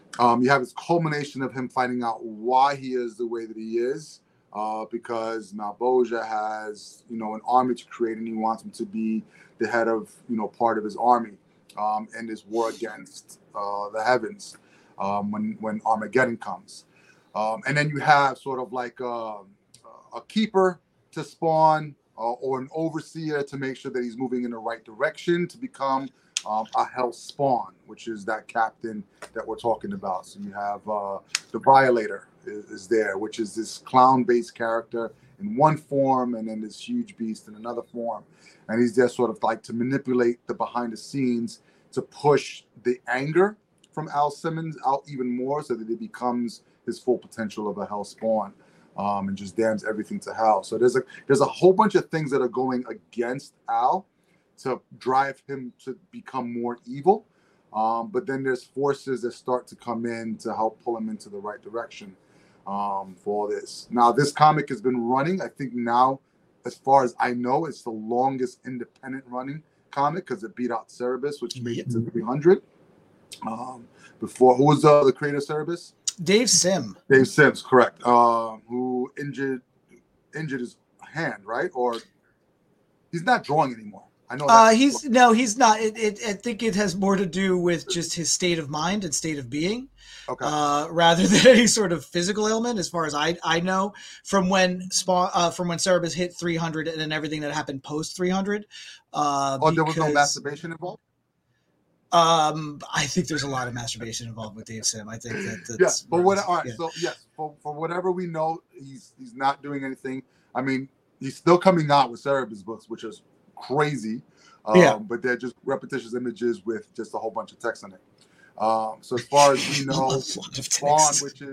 You have this culmination of him finding out why he is the way that he is, because Malebolgia has, an army to create, and he wants him to be the head of, part of his army in this war against the heavens when Armageddon comes. And then you have sort of like a keeper to Spawn or an overseer to make sure that he's moving in the right direction to become a Hell Spawn, which is that captain that we're talking about. So you have the Violator is there, which is this clown-based character in one form, and then this huge beast in another form. And he's there sort of like to manipulate the behind the scenes to push the anger from Al Simmons out even more so that it becomes his full potential of a Hell Spawn, and just damns everything to hell. So there's a whole bunch of things that are going against Al to drive him to become more evil. But then there's forces that start to come in to help pull him into the right direction for all this. Now, this comic has been running, I think now, as far as I know, it's the longest independent running comic because it beat out Cerebus, which made it to 300. Before, who was the creator of Cerebus? Dave Sim. Dave Sims, correct. Who injured his hand, right? Or he's not drawing anymore. I know. He's not. I think it has more to do with just his state of mind and state of being, rather than any sort of physical ailment. As far as I know, from when Cerebus hit 300 and then everything that happened post 300. There was no masturbation involved. I think there's a lot of masturbation involved with Dave Sim. I think that's yes, but all right. Yeah. So yes, for whatever we know, he's not doing anything. I mean, he's still coming out with Cerebus books, which is crazy. But they're just repetitious images with just a whole bunch of text on it. So as far as we know, Spawn,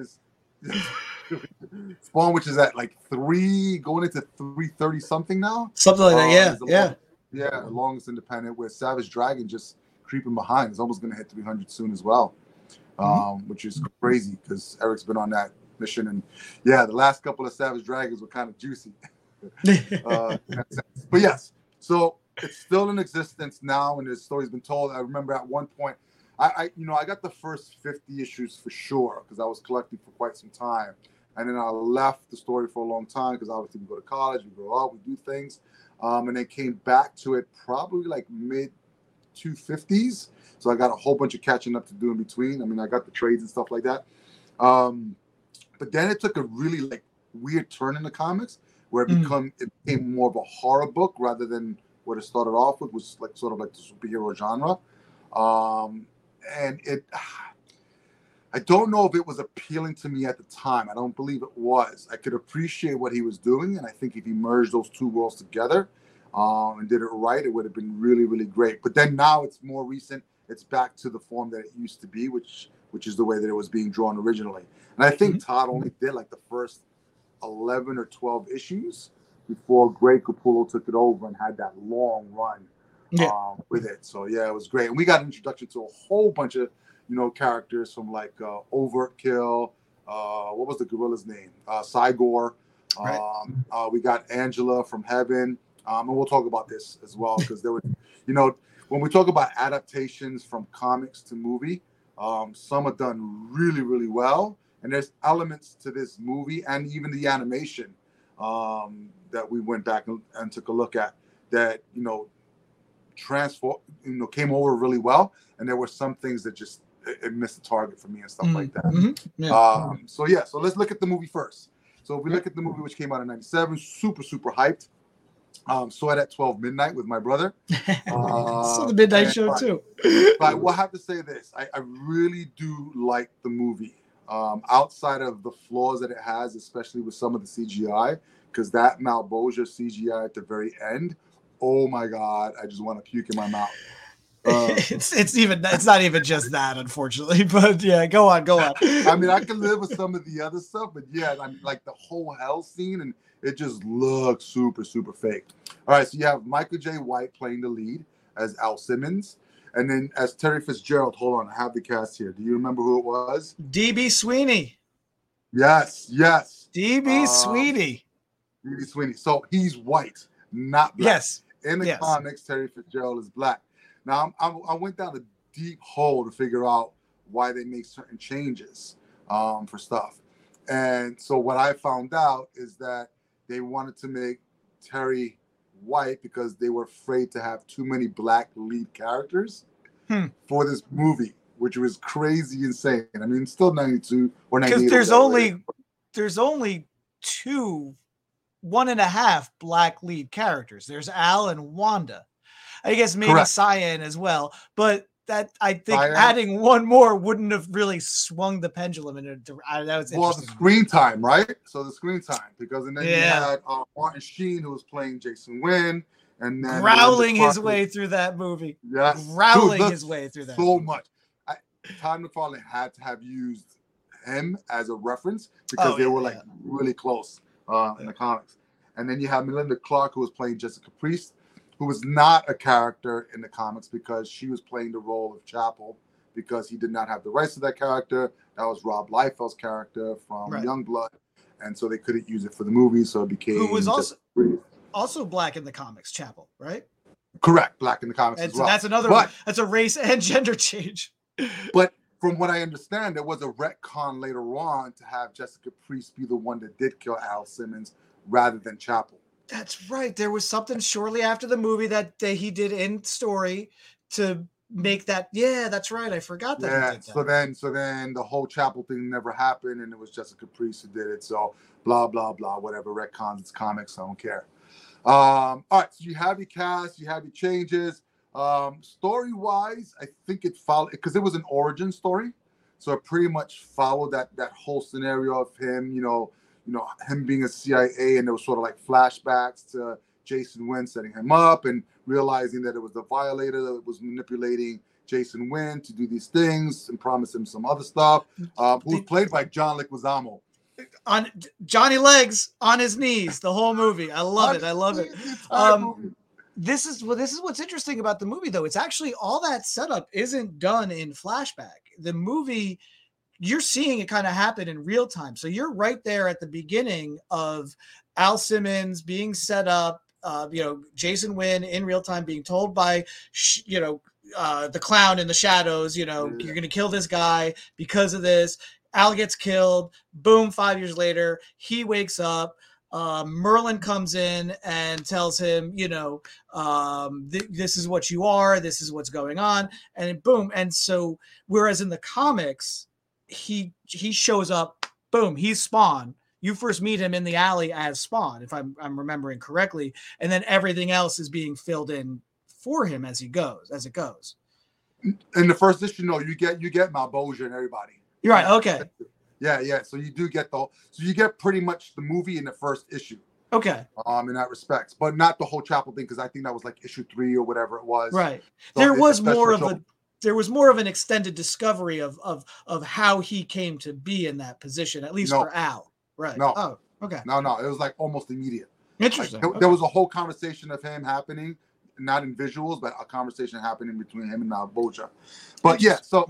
which is at like 3 going into 330 something now. Something like that. The longest independent, with Savage Dragon just creeping behind. It's almost going to hit 300 soon as well, which is crazy because Eric's been on that mission. And the last couple of Savage Dragons were kind of juicy. But yes, so it's still in existence now, and the story's been told. I remember at one point, I got the first 50 issues for sure because I was collecting for quite some time. And then I left the story for a long time because obviously we go to college, we grow up, we do things. And then came back to it probably like mid 250s. So I got a whole bunch of catching up to do in between. I mean, I got the trades and stuff like that. But then it took a really like weird turn in the comics where it became more of a horror book rather than what it started off with, was like sort of like the superhero genre. And I don't know if it was appealing to me at the time. I don't believe it was. I could appreciate what he was doing, and I think if he merged those two worlds together and did it right, it would have been really, really great. But then now it's more recent. It's back to the form that it used to be, which is the way that it was being drawn originally. And I think Todd only did like the first 11 or 12 issues before Greg Capullo took it over and had that long run with it. So yeah, it was great. And we got an introduction to a whole bunch of characters from like Overkill. What was the gorilla's name? Cygor. Right. We got Angela from Heaven. And we'll talk about this as well because there was, when we talk about adaptations from comics to movie, some are done really, really well. And there's elements to this movie and even the animation that we went back and took a look at that, came over really well. And there were some things that just it missed the target for me and stuff like that. So let's look at the movie first. So if we look at the movie, which came out in 97, super, super hyped. Saw it at 12 midnight with my brother. Saw the midnight show too. But I will have to say this. I really do like the movie. Outside of the flaws that it has, especially with some of the CGI, because that Malebolgia CGI at the very end, oh my God, I just want to puke in my mouth. It's not even just that, unfortunately, but yeah, go on. I mean, I can live with some of the other stuff, but yeah, I mean, like the whole hell scene, and it just looks super, super fake. All right, so you have Michael J. White playing the lead as Al Simmons, and then as Terry Fitzgerald. Hold on, I have the cast here. Do you remember who it was? DB Sweeney. Yes. DB Sweeney. DB Sweeney. So he's white, not black. Yes. In the comics, Terry Fitzgerald is black. Now, I went down a deep hole to figure out why they make certain changes for stuff. And so what I found out is that they wanted to make Terry white because they were afraid to have too many black lead characters for this movie, which was crazy insane. I mean, still 92 or 98. Because there's only 1.5 black lead characters. There's Al and Wanda. I guess maybe Cyan as well, but that I think adding one more wouldn't have really swung the pendulum in it. That was well, the screen time, right? So the screen time, because and then you had Martin Sheen, who was playing Jason Wynn, and then growling his way through that movie. Yeah, growling his way through that. So much. Todd McFarlane had to have used him as a reference because they were like really close in the comics. And then you have Melinda Clark, who was playing Jessica Priest, who was not a character in the comics because she was playing the role of Chapel because he did not have the rights to that character. That was Rob Liefeld's character from Youngblood. And so they couldn't use it for the movie, so it became... Who was also black in the comics, Chapel, right? Correct, black in the comics as well. That's another one. That's a race and gender change. But from what I understand, there was a retcon later on to have Jessica Priest be the one that did kill Al Simmons rather than Chapel. That's right. There was something shortly after the movie that he did in story to make that. Yeah, that's right. I forgot that. Yeah. So then the whole Chapel thing never happened, and it was Jessica Priest who did it. So blah blah blah. Whatever. Retcons. It's comics. I don't care. All right. So you have your cast. You have your changes. Story wise, I think it followed because it was an origin story, so it pretty much followed that whole scenario of him, him being a CIA, and there was sort of like flashbacks to Jason Wynn setting him up and realizing that it was the Violator that was manipulating Jason Wynn to do these things and promise him some other stuff. Who's played by John Leguizamo. On Johnny Legs on his knees the whole movie. I love it. I love it. This is what's interesting about the movie, though. It's actually all that setup isn't done in flashback. The movie, you're seeing it kind of happen in real time. So you're right there at the beginning of Al Simmons being set up, Jason Wynn in real time being told by, the clown in the shadows, you're going to kill this guy because of this. Al gets killed. Boom, 5 years later, he wakes up. Merlin comes in and tells him, this is what you are. This is what's going on. And boom. And so, whereas in the comics, he shows up, boom, he's Spawn. You first meet him in the alley as Spawn, if I'm remembering correctly. And then everything else is being filled in for him as it goes. In the first issue, you get Malebolgia and everybody. You're right. Okay. Yeah. So you do get you get pretty much the movie in the first issue. Okay. In that respect, but not the whole Chapel thing because I think that was like issue 3 or whatever it was. Right. So there was more of an extended discovery of how he came to be in that position, at least for Al. Right. No. Oh, okay. No. It was like almost immediate. Interesting. Like, there was a whole conversation of him happening, not in visuals, but a conversation happening between him and Malebolgia. But yeah, so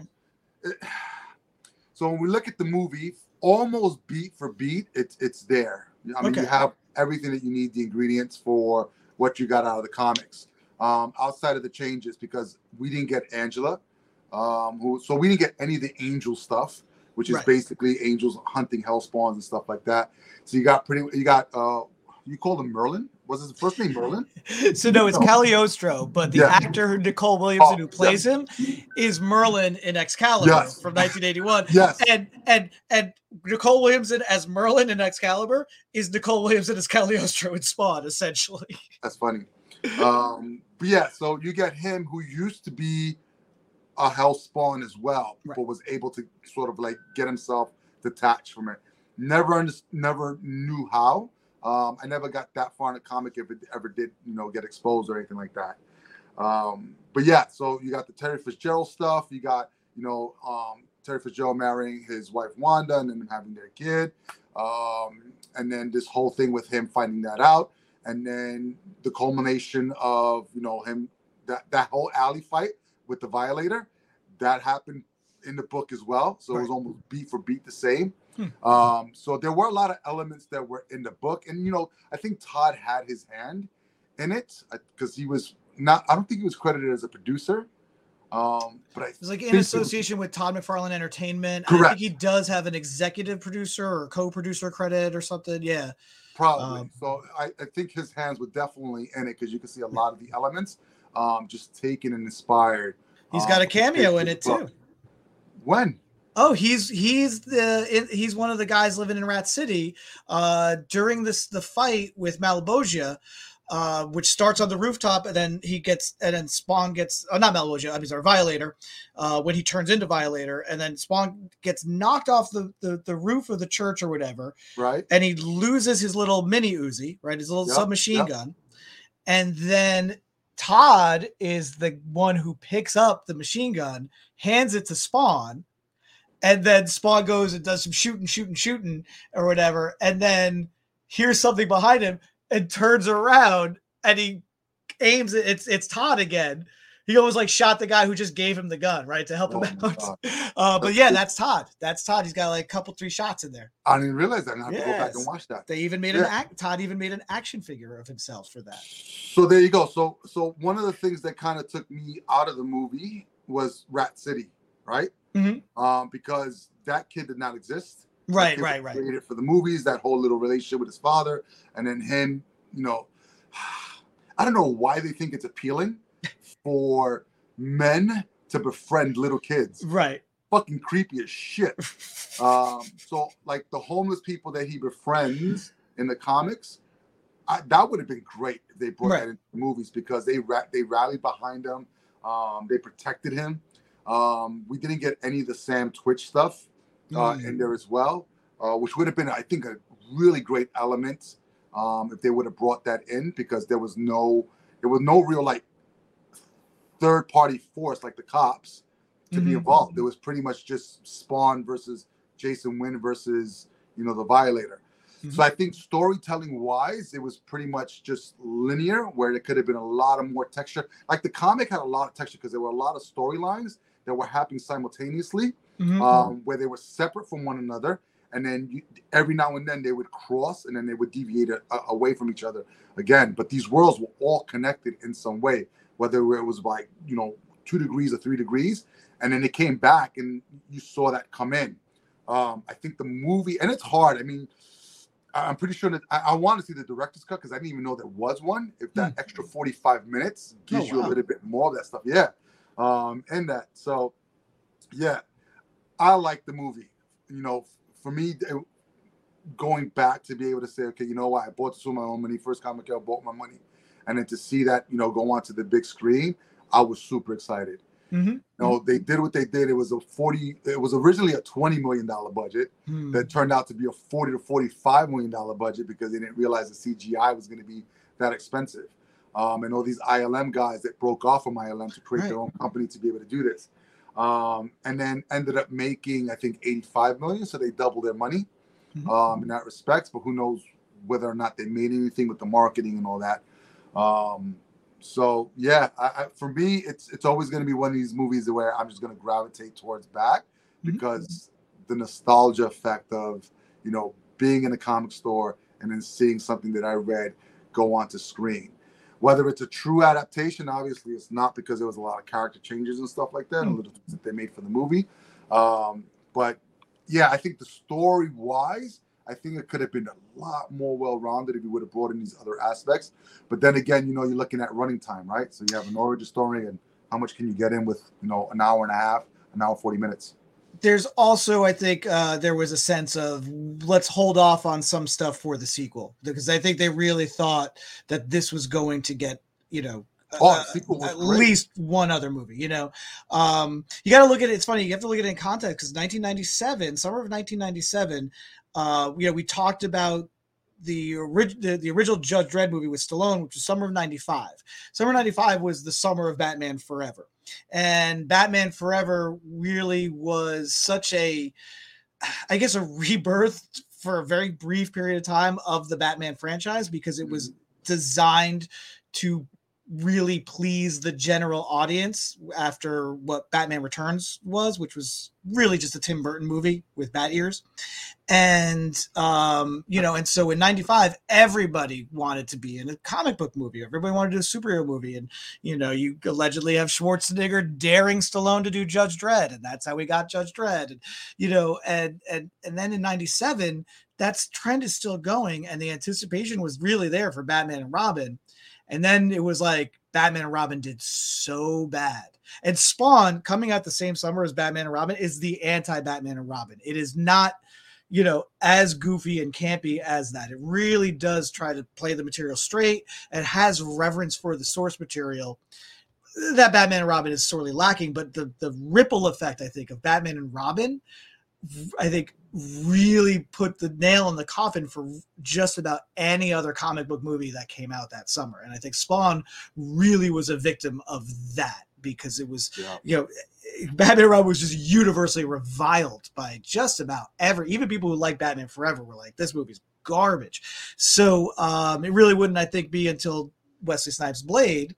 when we look at the movie, almost beat for beat, it's there. I mean, you have everything that you need, the ingredients for what you got out of the comics. Outside of the changes, because we didn't get Angela, so we didn't get any of the angel stuff, which is basically angels hunting hellspawns and stuff like that. So you called him Merlin? Was his first name Merlin? So no, it's Cagliostro, but the actor Nicole Williamson who plays him is Merlin in Excalibur from 1981. Yes. And Nicole Williamson as Merlin in Excalibur is Nicole Williamson as Cagliostro in Spawn, essentially. That's funny. But yeah, so you get him who used to be a hellspawn as well, but was able to sort of like get himself detached from it. Never knew how. I never got that far in a comic if it ever did, get exposed or anything like that. But yeah, so you got the Terry Fitzgerald stuff. You got, Terry Fitzgerald marrying his wife Wanda and then them having their kid. And then this whole thing with him finding that out. And then the culmination of, him, that whole alley fight with the Violator, that happened in the book as well. So it was almost beat for beat the same. So there were a lot of elements that were in the book, and I think Todd had his hand in it because he was not. I don't think he was credited as a producer. But it's like in association with Todd McFarlane Entertainment. I think he does have an executive producer or co-producer credit or something. Yeah, probably. So I think his hands were definitely in it, because you can see a lot of the elements just taken and inspired. He's got a cameo in it too. When? Oh, he's one of the guys living in Rat City during the fight with Malebolgia. Which starts on the rooftop, and then Spawn gets, not Malebolgia, I'm sorry, Violator, when he turns into Violator, and then Spawn gets knocked off the roof of the church or whatever, right? And he loses his little mini Uzi, right, his little submachine gun, and then Todd is the one who picks up the machine gun, hands it to Spawn, and then Spawn goes and does some shooting or whatever, and then hears something behind him and turns around and he aims it. It's Todd again. He almost like shot the guy who just gave him the gun, right, to help him out. But yeah, that's Todd. That's Todd. He's got like a couple, 3 shots in there. I didn't realize that. I have to go back and watch that. They even made Todd even made an action figure of himself for that. So there you go. So one of the things that kind of took me out of the movie was Rat City, right? Mm-hmm. Because that kid did not exist. Right. Created for the movies, that whole little relationship with his father, and then him. I don't know why they think it's appealing for men to befriend little kids. Right. Fucking creepy as shit. So like the homeless people that he befriends in the comics, that would have been great if they brought that into the movies, because they rallied behind him. They protected him. We didn't get any of the Sam Twitch stuff in there as well, which would have been, I think, a really great element if they would have brought that in, because there was no real like third party force like the cops to be involved. It was pretty much just Spawn versus Jason Wynn versus the Violator. So I think storytelling wise, it was pretty much just linear, where there could have been a lot of more texture. Like the comic had a lot of texture because there were a lot of storylines that were happening simultaneously, where they were separate from one another. And then every now and then they would cross, and then they would deviate away from each other again. But these worlds were all connected in some way, whether it was by 2 degrees or 3 degrees. And then it came back, and you saw that come in. I think the movie, and it's hard. I mean, I'm pretty sure that I want to see the director's cut, because I didn't even know there was one. If that extra 45 minutes gives you a little bit more of that stuff, and that. So, yeah, I like the movie. For me, going back to be able to say, okay, you know what, I bought this with my own money. First comic I bought my money, and then to see that go onto the big screen, I was super excited. They did what they did. It was originally a $20 million budget that turned out to be a $40 to $45 million budget, because they didn't realize the CGI was going to be that expensive. And all these ILM guys that broke off from ILM to create their own company to be able to do this. And then ended up making, I think, $85 million. So they doubled their money in that respect. But who knows whether or not they made anything with the marketing and all that. So yeah, for me, it's always going to be one of these movies where I'm just going to gravitate towards back, because the nostalgia effect of being in a comic store and then seeing something that I read go onto screen. Whether it's a true adaptation, obviously it's not, because there was a lot of character changes and stuff like that, and little things that they made for the movie. But yeah, I think the story wise, I think it could have been a lot more well-rounded if you would have brought in these other aspects. But then again, you're looking at running time, right? So you have an origin story, and how much can you get in with, an hour and a half, an hour, 40 minutes? There's also, I think, there was a sense of, let's hold off on some stuff for the sequel, because I think they really thought that this was going to get, at least one other movie. You got to look at it. It's funny. You have to look at it in context, because 1997, summer of 1997, we talked about the original Judge Dredd movie with Stallone, which was summer of 95. Summer of 95 was the summer of Batman Forever. And Batman Forever really was such a rebirth for a very brief period of time of the Batman franchise, because it was designed to really please the general audience after what Batman Returns was, which was really just a Tim Burton movie with bat ears. And, and so in 95, everybody wanted to be in a comic book movie. Everybody wanted to do a superhero movie. And, you allegedly have Schwarzenegger daring Stallone to do Judge Dredd. And that's how we got Judge Dredd. And, and then in 97, that trend is still going. And the anticipation was really there for Batman and Robin. And then it was like Batman and Robin did so bad. And Spawn, coming out the same summer as Batman and Robin, is the anti-Batman and Robin. It is not, as goofy and campy as that. It really does try to play the material straight and has reverence for the source material that Batman and Robin is sorely lacking. But the ripple effect, I think, of Batman and Robin, I think, really put the nail in the coffin for just about any other comic book movie that came out that summer. And I think Spawn really was a victim of that, because it was, Batman and Robin was just universally reviled by just about even people who like Batman Forever were like, this movie's garbage. So it really wouldn't, I think, be until Wesley Snipes' Blade,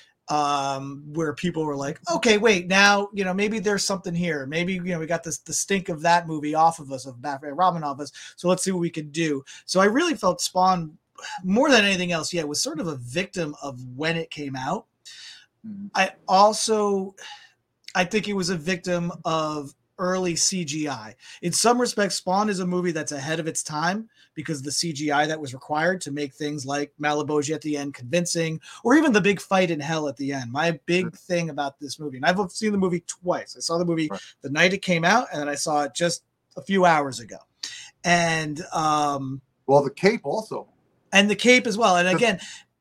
where people were like, okay, wait, now, maybe there's something here. Maybe, we got the stink of that movie off of us, of Batman and Robin off us. So let's see what we can do. So I really felt Spawn, more than anything else, was sort of a victim of when it came out. Mm-hmm. I think it was a victim of early CGI. In some respects, Spawn is a movie that's ahead of its time because the CGI that was required to make things like Malebolgia at the end convincing, or even the big fight in hell at the end. My big thing about this movie, and I've seen the movie twice. I saw the movie the night it came out, and then I saw it just a few hours ago. And the cape also. And the cape as well. And again,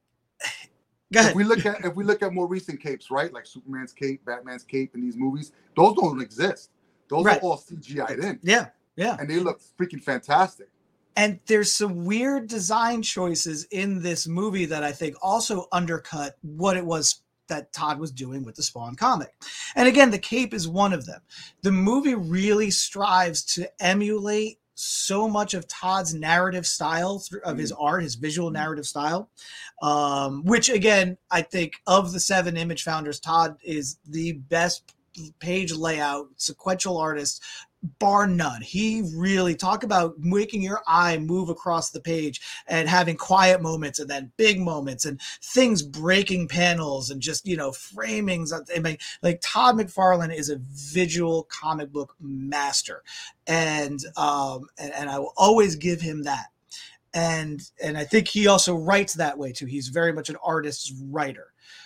go ahead. If we look at more recent capes, right? Like Superman's cape, Batman's cape in these movies, those don't exist. Those are all CGI'd in. Yeah, yeah. And they look freaking fantastic. And there's some weird design choices in this movie that I think also undercut what it was that Todd was doing with the Spawn comic. And again, the cape is one of them. The movie really strives to emulate so much of Todd's narrative style, of his art, his visual narrative style, which again, I think of the 7 Image founders, Todd is the best page layout, sequential artist, bar none. He really, talk about making your eye move across the page and having quiet moments and then big moments and things breaking panels and just, framings. I mean, like Todd McFarlane is a visual comic book master. And I will always give him that. And I think he also writes that way too. He's very much an artist's writer.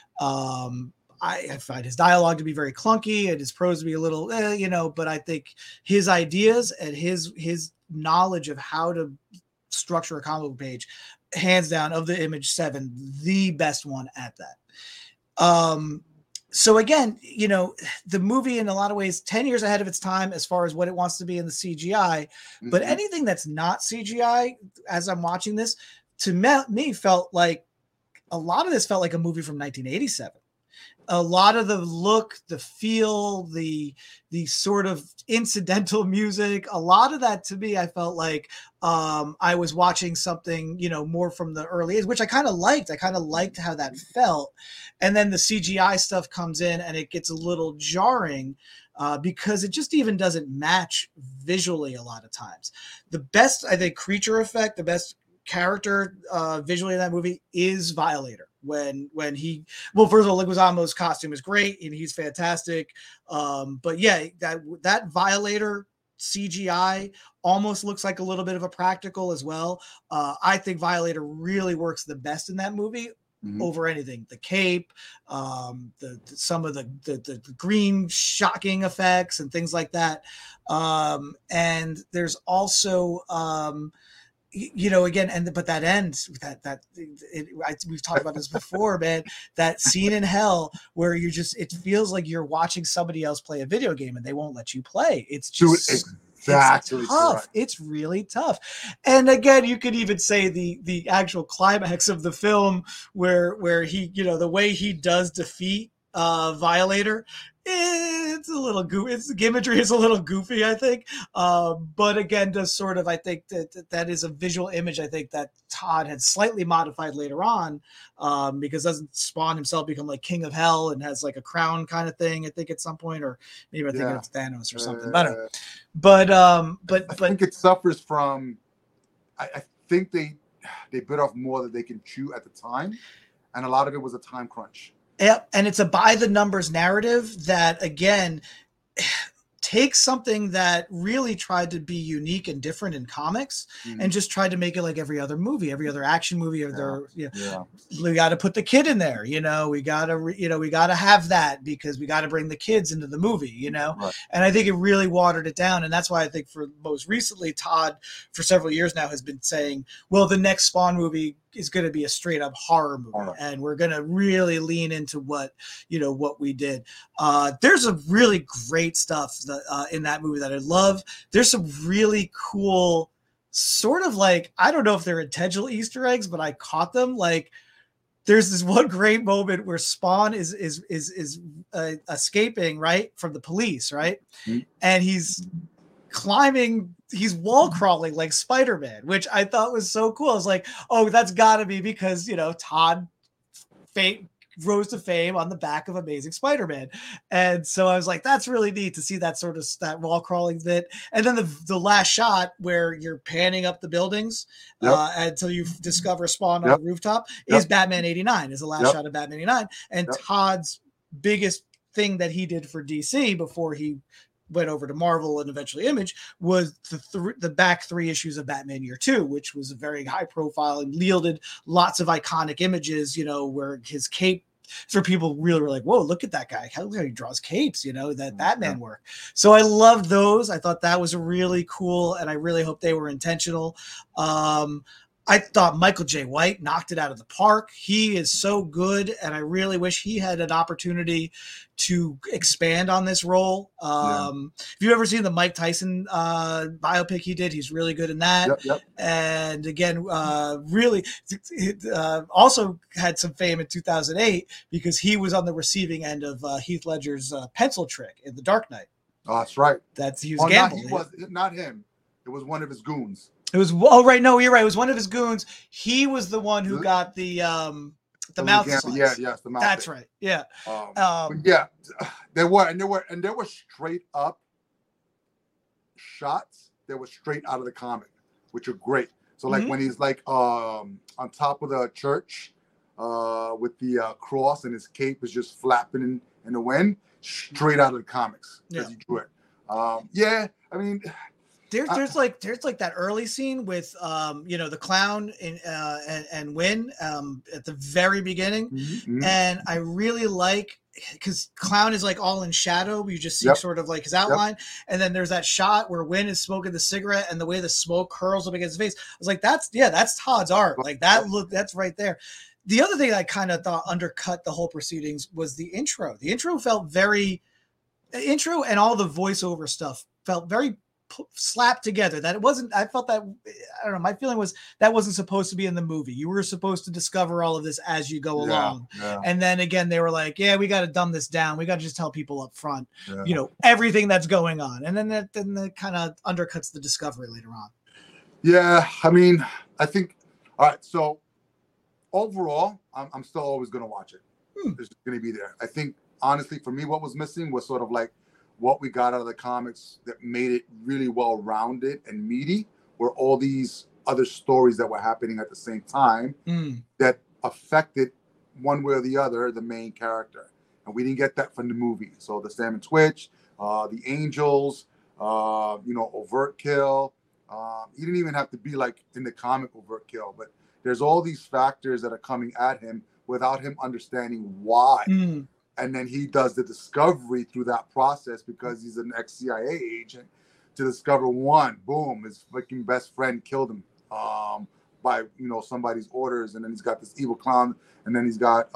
I find his dialogue to be very clunky and his prose to be a little, but I think his ideas and his knowledge of how to structure a comic book page, hands down, of the Image 7, the best one at that. So again, the movie in a lot of ways, 10 years ahead of its time as far as what it wants to be in the CGI, but anything that's not CGI, as I'm watching this, to me felt like a lot of this felt like a movie from 1987. A lot of the look, the feel, the sort of incidental music, a lot of that to me, I felt like I was watching something, more from the early '80s, which I kind of liked. I kind of liked how that felt. And then the CGI stuff comes in and it gets a little jarring because it just even doesn't match visually a lot of times. The best, I think, creature effect, the best character visually in that movie is Violator. When first of all, Leguizamo's costume is great and he's fantastic. But yeah, that Violator CGI almost looks like a little bit of a practical as well. I think Violator really works the best in that movie over anything. The cape, some of the green shocking effects and things like that. And there's also, again, but that ends we've talked about this before, man, that scene in hell where it feels like you're watching somebody else play a video game and they won't let you play. It's just exactly it's tough. Correct. It's really tough. And again, you could even say the actual climax of the film where he, the way he does defeat Violator it's a little goofy. Its imagery is a little goofy, I think. But again, does sort of, I think that is a visual image. I think that Todd had slightly modified later on, because doesn't Spawn himself become like King of Hell and has like a crown kind of thing? I think at some point, or maybe I think it's Thanos or something. I don't know. But I think it suffers from. I think they bit off more than they can chew at the time, and a lot of it was a time crunch. Yep, and it's a by the numbers narrative that again takes something that really tried to be unique and different in comics and just tried to make it like every other movie, every other action movie. We got to put the kid in there, we got to have that because we got to bring the kids into the movie, Right. And I think it really watered it down. And that's why I think for most recently, Todd for several years now has been saying, well, the next Spawn movie is going to be a straight up horror movie, and we're going to really lean into what we did. There's a really great stuff in that movie that I love. There's some really cool sort of like, I don't know if they're intentional Easter eggs, but I caught them. Like there's this one great moment where Spawn is escaping right from the police, right? Mm-hmm. And he's wall crawling like Spider-Man, which I thought was so cool. I was like, oh, that's gotta be because, Todd rose to fame on the back of Amazing Spider-Man. And so I was like, that's really neat to see that sort of that wall crawling bit. And then the last shot where you're panning up the buildings until you discover Spawn on the rooftop is Batman 89, is the last shot of Batman 89. And Todd's biggest thing that he did for DC before he went over to Marvel and eventually Image was the back 3 issues of Batman Year 2, which was a very high profile and yielded lots of iconic images, where his cape, for people really were like, whoa, look at that guy. How he draws capes, that Batman work. So I loved those. I thought that was really cool. And I really hope they were intentional. I thought Michael J. White knocked it out of the park. He is so good, and I really wish he had an opportunity to expand on this role. If you've ever seen the Mike Tyson biopic he did, he's really good in that. And again, really also had some fame in 2008 because he was on the receiving end of Heath Ledger's pencil trick in The Dark Knight. Oh, that's right. He was gambling. Not him. It was one of his goons. It was you're right. It was one of his goons. He was the one who got the mouth slice. The mouth. That's right. Yeah. There were straight up shots that were straight out of the comic, which are great. So like when he's like on top of the church with the cross and his cape is just flapping in the wind, straight out of the comics because he drew it. I mean. There's like that early scene with the clown and Wynn at the very beginning, and I really like because clown is like all in shadow. You just see sort of like his outline, and then there's that shot where Wynn is smoking the cigarette, and the way the smoke curls up against his face. I was like, that's Todd's art. Like that look, that's right there. The other thing I kind of thought undercut the whole proceedings was the intro. The intro felt intro and all the voiceover stuff felt very slapped together. That it wasn't. I felt that, I don't know, my feeling was that wasn't supposed to be in the movie. You were supposed to discover all of this as you go along. And then again, they were like, we got to dumb this down. We got to just tell people up front, everything that's going on. And then that kind of undercuts the discovery later on. Yeah. I mean, I think, all right. So overall, I'm still always going to watch it. It's going to be there. I think honestly, for me, what was missing was sort of like what we got out of the comics that made it really well-rounded and meaty were all these other stories that were happening at the same time that affected one way or the other the main character. And we didn't get that from the movie. So the Sam and Twitch, the Angels, overt kill. He didn't even have to be like in the comic overt kill, but there's all these factors that are coming at him without him understanding why. And then he does the discovery through that process because he's an ex-CIA agent to discover boom, his fucking best friend killed him by, somebody's orders. And then he's got this evil clown. And then he's got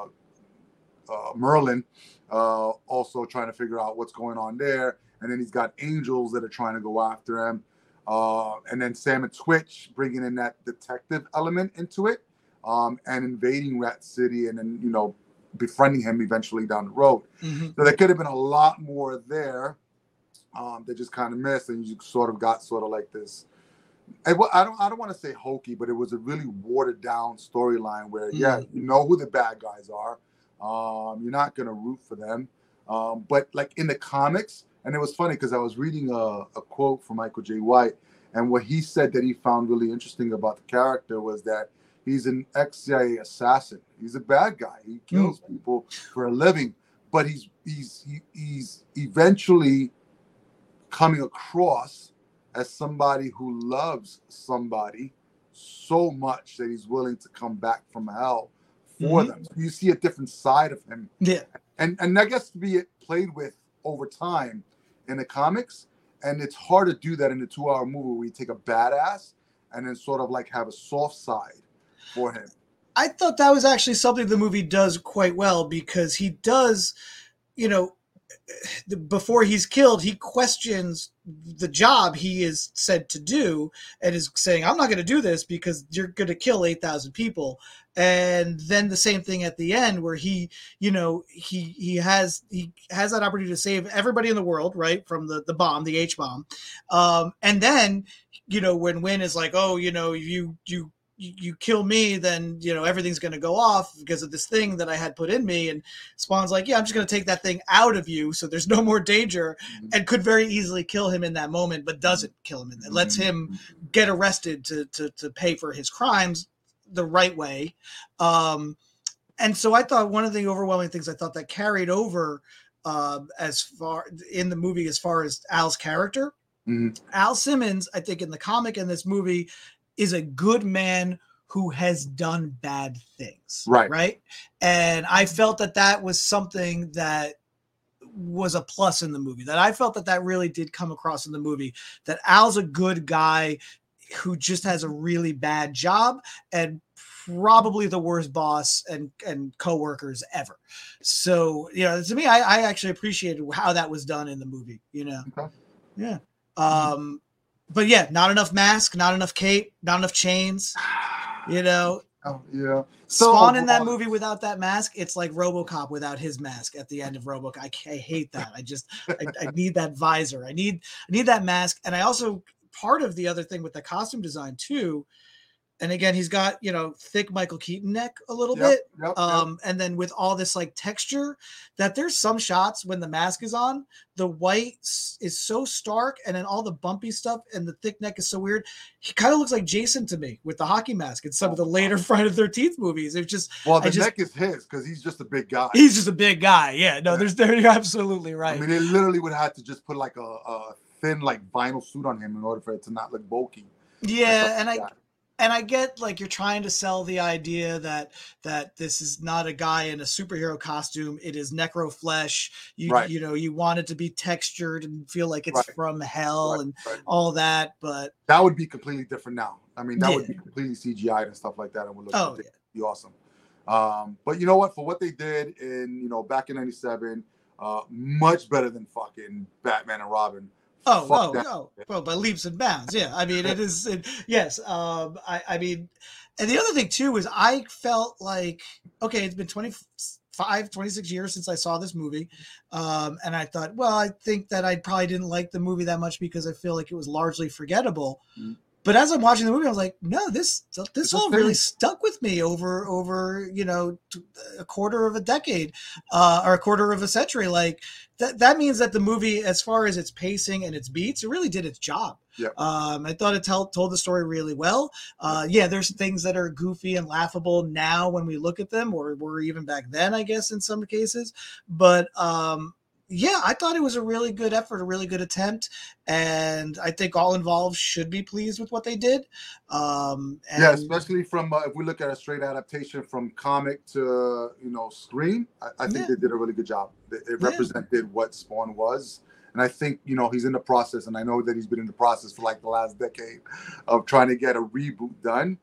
Merlin also trying to figure out what's going on there. And then he's got angels that are trying to go after him. And then Sam and Twitch bringing in that detective element into it and invading Rat City and then, befriending him eventually down the road. Mm-hmm. So there could have been a lot more there that just kind of missed, and you sort of got sort of like this. I don't want to say hokey, but it was a really watered down storyline where you know who the bad guys are. You're not gonna root for them, but like in the comics, and it was funny because I was reading a quote from Michael J. White, and what he said that he found really interesting about the character was that he's an ex-CIA assassin. He's a bad guy. He kills people for a living, but he's eventually coming across as somebody who loves somebody so much that he's willing to come back from hell for them. So you see a different side of him. Yeah. And I guess to be played with over time in the comics, and it's hard to do that in a 2-hour movie where you take a badass and then sort of like have a soft side for him. I thought that was actually something the movie does quite well, because he does, you know, before he's killed, he questions the job he is said to do and is saying, I'm not going to do this because you're going to kill 8,000 people. And then the same thing at the end where he, you know, he has that opportunity to save everybody in the world, right, from the bomb, the H bomb. And then, you know, when Wynn is like, oh, you know, you kill me, then, you know, everything's going to go off because of this thing that I had put in me. And Spawn's like, yeah, I'm just going to take that thing out of you so there's no more danger, and could very easily kill him in that moment, but doesn't kill him. It lets him get arrested to pay for his crimes the right way. And so I thought one of the overwhelming things I thought that carried over as far in the movie, as far as Al's character, Al Simmons, I think in the comic and this movie, is a good man who has done bad things. Right. And I felt that was something that was a plus in the movie, that I felt that really did come across in the movie, that Al's a good guy who just has a really bad job and probably the worst boss and coworkers ever. So, you know, to me, I actually appreciated how that was done in the movie, you know? Okay. Yeah. But yeah, not enough mask, not enough cape, not enough chains, you know. Oh, yeah. Spawn in that movie without that mask, it's like RoboCop without his mask at the end of RoboCop. I hate that. I need that visor. I need that mask. And I also, part of the other thing with the costume design too, and again, he's got, you know, thick Michael Keaton neck a little bit. And then with all this like texture, that there's some shots when the mask is on, the white is so stark, and then all the bumpy stuff and the thick neck is so weird. He kind of looks like Jason to me with the hockey mask in some of the later Friday the 13th movies. It's just, well, the neck is his because he's just a big guy. He's just a big guy. Yeah, no, you're absolutely right. I mean, they literally would have to just put like a thin like vinyl suit on him in order for it to not look bulky. Yeah, and I get, like, you're trying to sell the idea that this is not a guy in a superhero costume. It is necro flesh. You know, you want it to be textured and feel like it's from hell and all that. But that would be completely different now. I mean, that would be completely CGI and stuff like that, and would look be awesome. But you know what? For what they did in, you know, back in '97, much better than fucking Batman and Robin. Well, by leaps and bounds. Yeah. I mean, yes. I mean, and the other thing too is I felt like, okay, it's been 26 years since I saw this movie. And I thought, well, I think that I probably didn't like the movie that much because I feel like it was largely forgettable. But as I'm watching the movie, I was like, no, this all really stuck with me over, you know, a quarter of a decade, or a quarter of a century. Like that means that the movie, as far as its pacing and its beats, it really did its job. Yeah. I thought it told the story really well. There's things that are goofy and laughable now when we look at them, or were even back then, I guess, in some cases. But I thought it was a really good effort, a really good attempt, and I think all involved should be pleased with what they did. Especially from if we look at a straight adaptation from comic to, you know, screen, I think they did a really good job. It represented what Spawn was, and I think, you know, he's in the process, and I know that he's been in the process for like the last decade of trying to get a reboot done.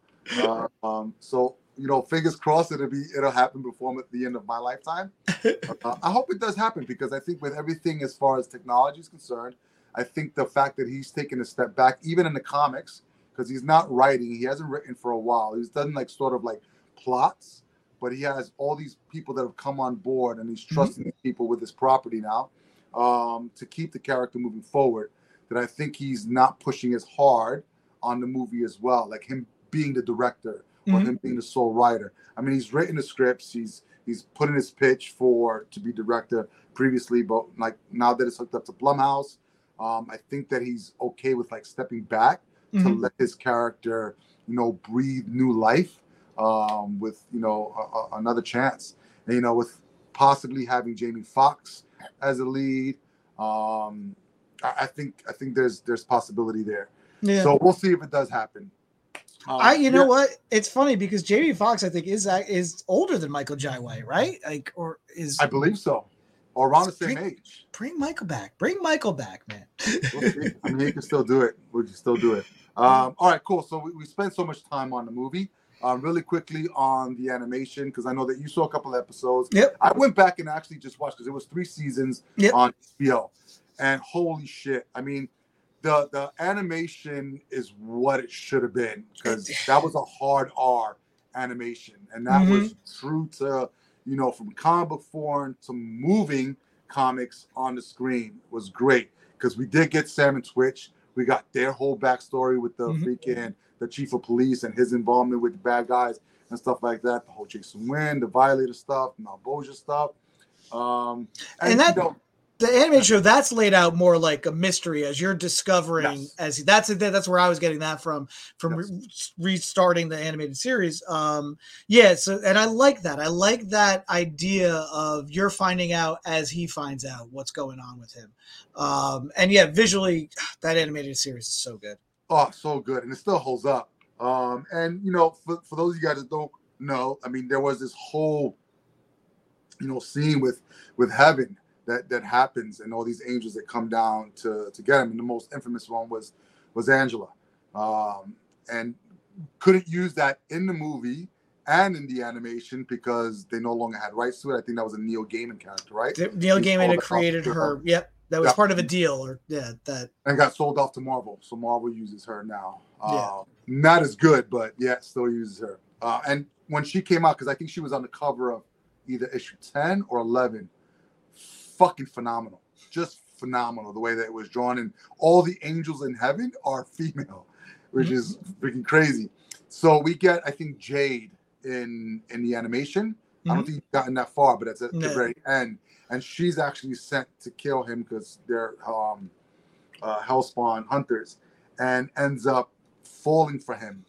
So, you know, fingers crossed it'll happen before the end of my lifetime. I hope it does happen, because I think with everything as far as technology is concerned, I think the fact that he's taken a step back, even in the comics, because he's not writing, he hasn't written for a while. He's done like sort of like plots, but he has all these people that have come on board, and he's trusting these people with his property now to keep the character moving forward. That I think he's not pushing as hard on the movie as well, like him being the director or him being the sole writer. I mean, he's written the scripts, he's put in his pitch to be director previously, but like now that it's hooked up to Blumhouse, I think that he's okay with like stepping back to let his character, breathe new life with another chance. And, with possibly having Jamie Foxx as a lead, I think there's possibility there. Yeah. So we'll see if it does happen. You know what? It's funny because Jamie Foxx, I think, is older than Michael Jai White, right? Like, or is I believe so, or around the same age. Bring Michael back. Bring Michael back, man. We'll see. I mean, he can still do it. We can still do it. All right, cool. So we spent so much time on the movie. Really quickly on the animation, because I know that you saw a couple of episodes. Yep. I went back and actually just watched because it was 3 seasons on HBO, and holy shit! I mean, the animation is what it should have been, because that was a hard R animation, and that was true to from comic book form to moving comics on the screen. It was great because we did get Sam and Twitch. We got their whole backstory with the freaking the chief of police and his involvement with the bad guys and stuff like that. The whole Jason Wynn, the Violator stuff, Malboja stuff. And that the animated show, that's laid out more like a mystery as you're discovering. Yes. That's where I was getting that from restarting the animated series. So and I like that. I like that idea of you're finding out as he finds out what's going on with him. And visually, that animated series is so good. Oh, so good, and it still holds up. And for those of you guys that don't know, I mean, there was this whole scene with heaven that happens, and all these angels that come down to get him. And the most infamous one was Angela, and couldn't use that in the movie and in the animation because they no longer had rights to it. I think that was a Neil Gaiman character, right? Neil Gaiman had created her. Yep. That was part of a deal, and got sold off to Marvel. So Marvel uses her now. Not as good, but still uses her. And when she came out, because I think she was on the cover of either issue 10 or 11, fucking phenomenal, just phenomenal the way that it was drawn. And all the angels in heaven are female, which is freaking crazy. So we get, I think, Jade in the animation. I don't think you've gotten that far, but it's at the very end. And she's actually sent to kill him because they're Hellspawn hunters, and ends up falling for him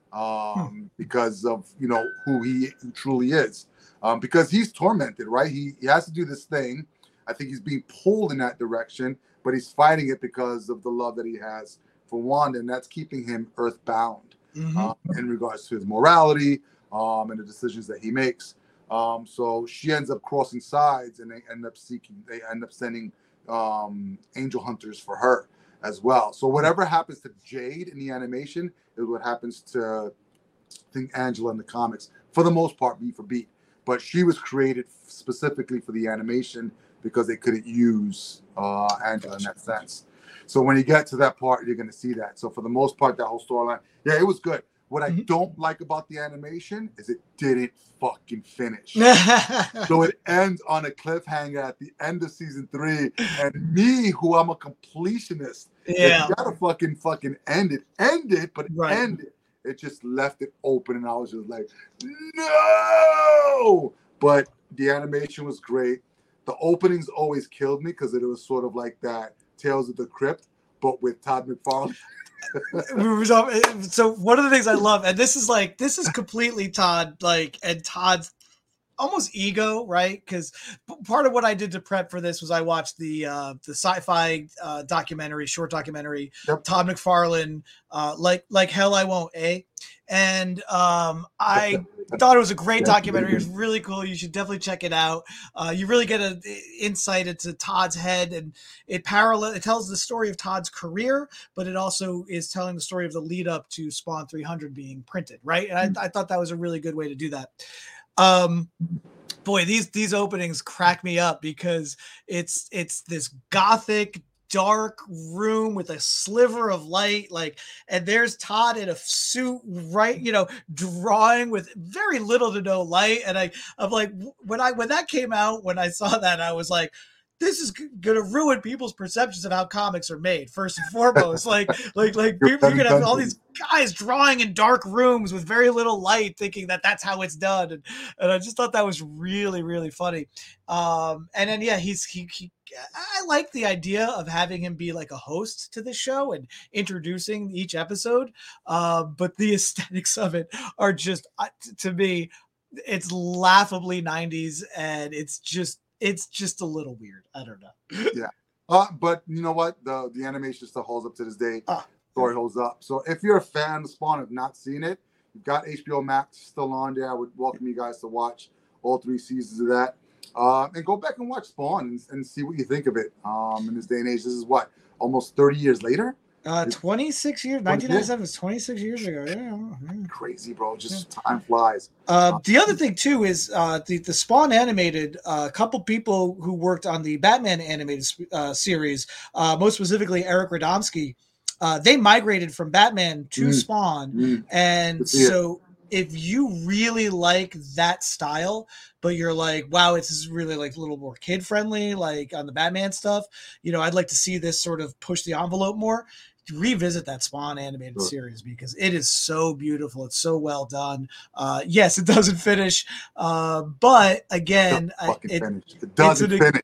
because of who he truly is. Because he's tormented, right? He has to do this thing. I think he's being pulled in that direction, but he's fighting it because of the love that he has for Wanda, and that's keeping him earthbound in regards to his morality and the decisions that he makes. So she ends up crossing sides, and they end up sending angel hunters for her as well. So whatever happens to Jade in the animation is what happens to, I think, Angela in the comics, for the most part, beat for beat. But she was created specifically for the animation because they couldn't use Angela in that sense. So when you get to that part, you're going to see that. So for the most part, that whole storyline, it was good. What I don't like about the animation is it didn't fucking finish. So it ends on a cliffhanger at the end of season 3. And me, who I'm a completionist, you gotta fucking end it, but end it. It just left it open, and I was just like, no! But the animation was great. The openings always killed me because it was sort of like that Tales of the Crypt, but with Todd McFarlane. So one of the things I love, and this is completely Todd, and Todd's almost ego, right? Because part of what I did to prep for this was I watched the sci-fi short documentary, Todd McFarlane, like Hell I Won't, eh? And I thought it was a great documentary. It was really cool. You should definitely check it out. You really get an insight into Todd's head, and it tells the story of Todd's career, but it also is telling the story of the lead up to Spawn 300 being printed, right? And I thought that was a really good way to do that. Boy, these openings crack me up because it's this gothic dark room with a sliver of light, like, and there's Todd in a suit, right, drawing with very little to no light. And I'm like, when that came out, when I saw that, I was like, this is going to ruin people's perceptions of how comics are made. First and foremost, like people, you're going to have all these guys drawing in dark rooms with very little light, thinking that that's how it's done. And I just thought that was really, really funny. And then, yeah, I like the idea of having him be like a host to the show and introducing each episode. But the aesthetics of it are just, to me, it's laughably 90s, and it's just a little weird. I don't know. Yeah. But you know what? The animation still holds up to this day. Story holds up. So if you're a fan of Spawn, have not seen it, you've got HBO Max still on there. I would welcome you guys to watch all 3 seasons of that. And go back and watch Spawn and see what you think of it. In this day and age, this is what, almost 30 years later? 26 years, 1997 is 26 years ago. Yeah. Crazy, bro. Just time flies. The other thing too is the Spawn animated. A couple people who worked on the Batman animated series, most specifically Eric Radomski, they migrated from Batman to Spawn, and so if you really like that style, but you're like, wow, it's really like a little more kid friendly, like on the Batman stuff, I'd like to see this sort of push the envelope more. Revisit that Spawn animated series, because it is so beautiful. It's so well done. Yes, it doesn't finish, but again, it doesn't finish.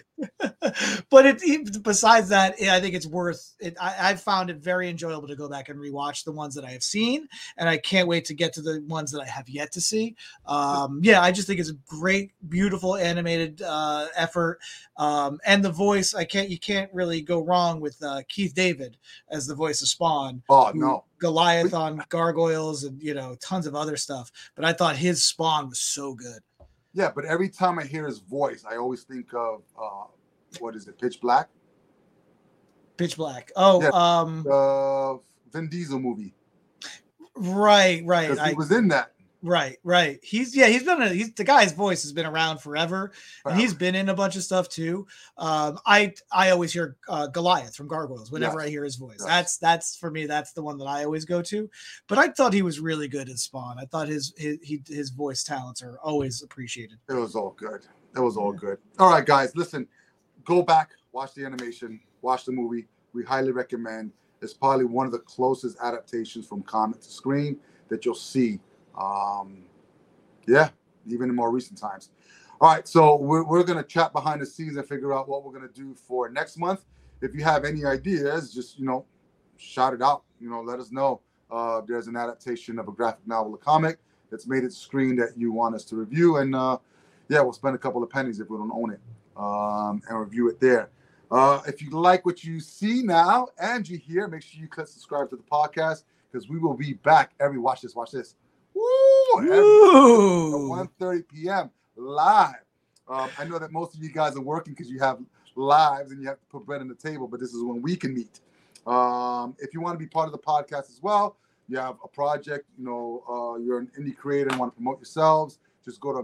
But besides that, I think it's worth it. I found it very enjoyable to go back and rewatch the ones that I have seen, and I can't wait to get to the ones that I have yet to see. I just think it's a great, beautiful animated effort, and the voice. You can't really go wrong with Keith David as the voice of Spawn. Oh no, Goliath on Gargoyles, and tons of other stuff. But I thought his Spawn was so good. Yeah, but every time I hear his voice, I always think of what is it, Pitch Black? Pitch Black. Oh, yeah, Vin Diesel movie. Right. He was in that. Right. The guy's voice has been around forever, and he's been in a bunch of stuff too. I always hear Goliath from Gargoyles whenever I hear his voice. Yes. That's for me. That's the one that I always go to. But I thought he was really good as Spawn. I thought his voice talents are always appreciated. It was all good. All right, guys, listen. Go back, watch the animation, watch the movie. We highly recommend. It's probably one of the closest adaptations from comic to screen that you'll see. Even in more recent times. All right, so we're going to chat behind the scenes and figure out what we're going to do for next month. If you have any ideas, just, shout it out. Let us know. There's an adaptation of a graphic novel, a comic that's made it to screen that you want us to review. And we'll spend a couple of pennies if we don't own it and review it there. If you like what you see now and you hear, make sure you click subscribe to the podcast, because we will be back watch this. At 1:30 p.m. live. I know that most of you guys are working because you have lives and you have to put bread on the table, but this is when we can meet. If you want to be part of the podcast as well, you have a project, you're an indie creator and want to promote yourselves, just go to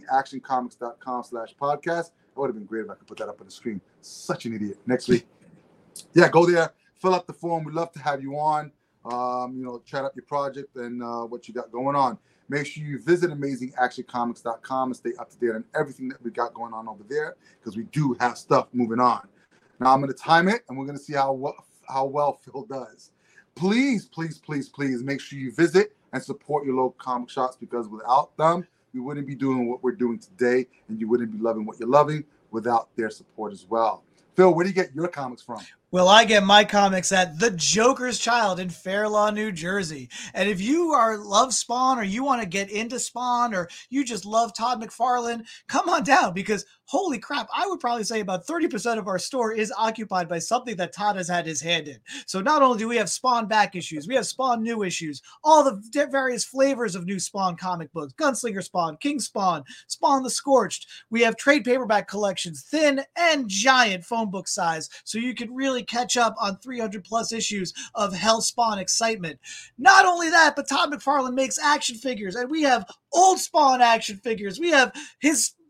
amazingactioncomics.com/podcast. It would have been great if I could put that up on the screen. Such an idiot. Next week. Yeah, go there, fill out the form. We'd love to have you on. Chat up your project and what you got going on. Make sure you visit amazingactioncomics.com and stay up to date on everything that we got going on over there, because we do have stuff moving on. Now I'm going to time it, and we're going to see how well Phil does. Please make sure you visit and support your local comic shops, because without them, we wouldn't be doing what we're doing today, and you wouldn't be loving what you're loving without their support as well. Phil, where do you get your comics from? Well, I get my comics at The Joker's Child in Fair Lawn, New Jersey. And if you love Spawn, or you want to get into Spawn, or you just love Todd McFarlane, come on down, because holy crap, I would probably say about 30% of our store is occupied by something that Todd has had his hand in. So not only do we have Spawn back issues, we have Spawn new issues, all the various flavors of new Spawn comic books, Gunslinger Spawn, King Spawn, Spawn the Scorched. We have trade paperback collections, thin and giant phone book size, so you can really catch up on 300 plus issues of Hell Spawn excitement. Not only that, but Todd McFarlane makes action figures, and we have old Spawn action figures. We have his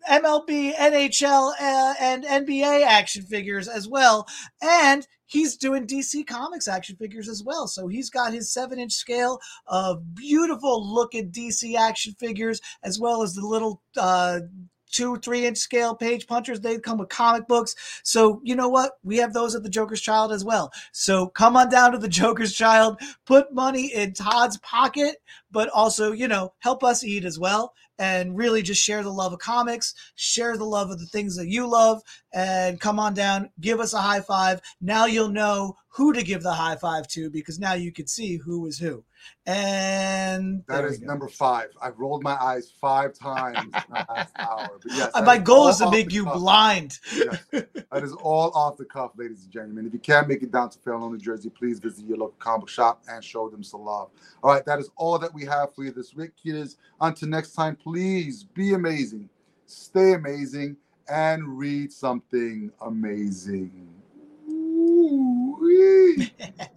MLB, NHL, and NBA action figures as well. And he's doing DC Comics action figures as well. So he's got his 7-inch scale of beautiful looking DC action figures, as well as the little 2-3-inch scale page punchers. They come with comic books. So you know what? We have those at the Joker's Child as well. So come on down to the Joker's Child, put money in Todd's pocket, but also, help us eat as well. And really just share the love of comics, share the love of the things that you love, and come on down, give us a high five. Now you'll know who to give the high five to, because now you can see who is who. And that is number 5. I've rolled my eyes 5 times in the last hour. But yes, my goal is to make you blind. Yes, that is all off the cuff, ladies and gentlemen. If you can't make it down to Fair Lawn, New Jersey, please visit your local comic shop and show them some love. All right, that is all that we have for you this week, kids. Until next time, please be amazing, stay amazing, and read something amazing. Ooh-wee.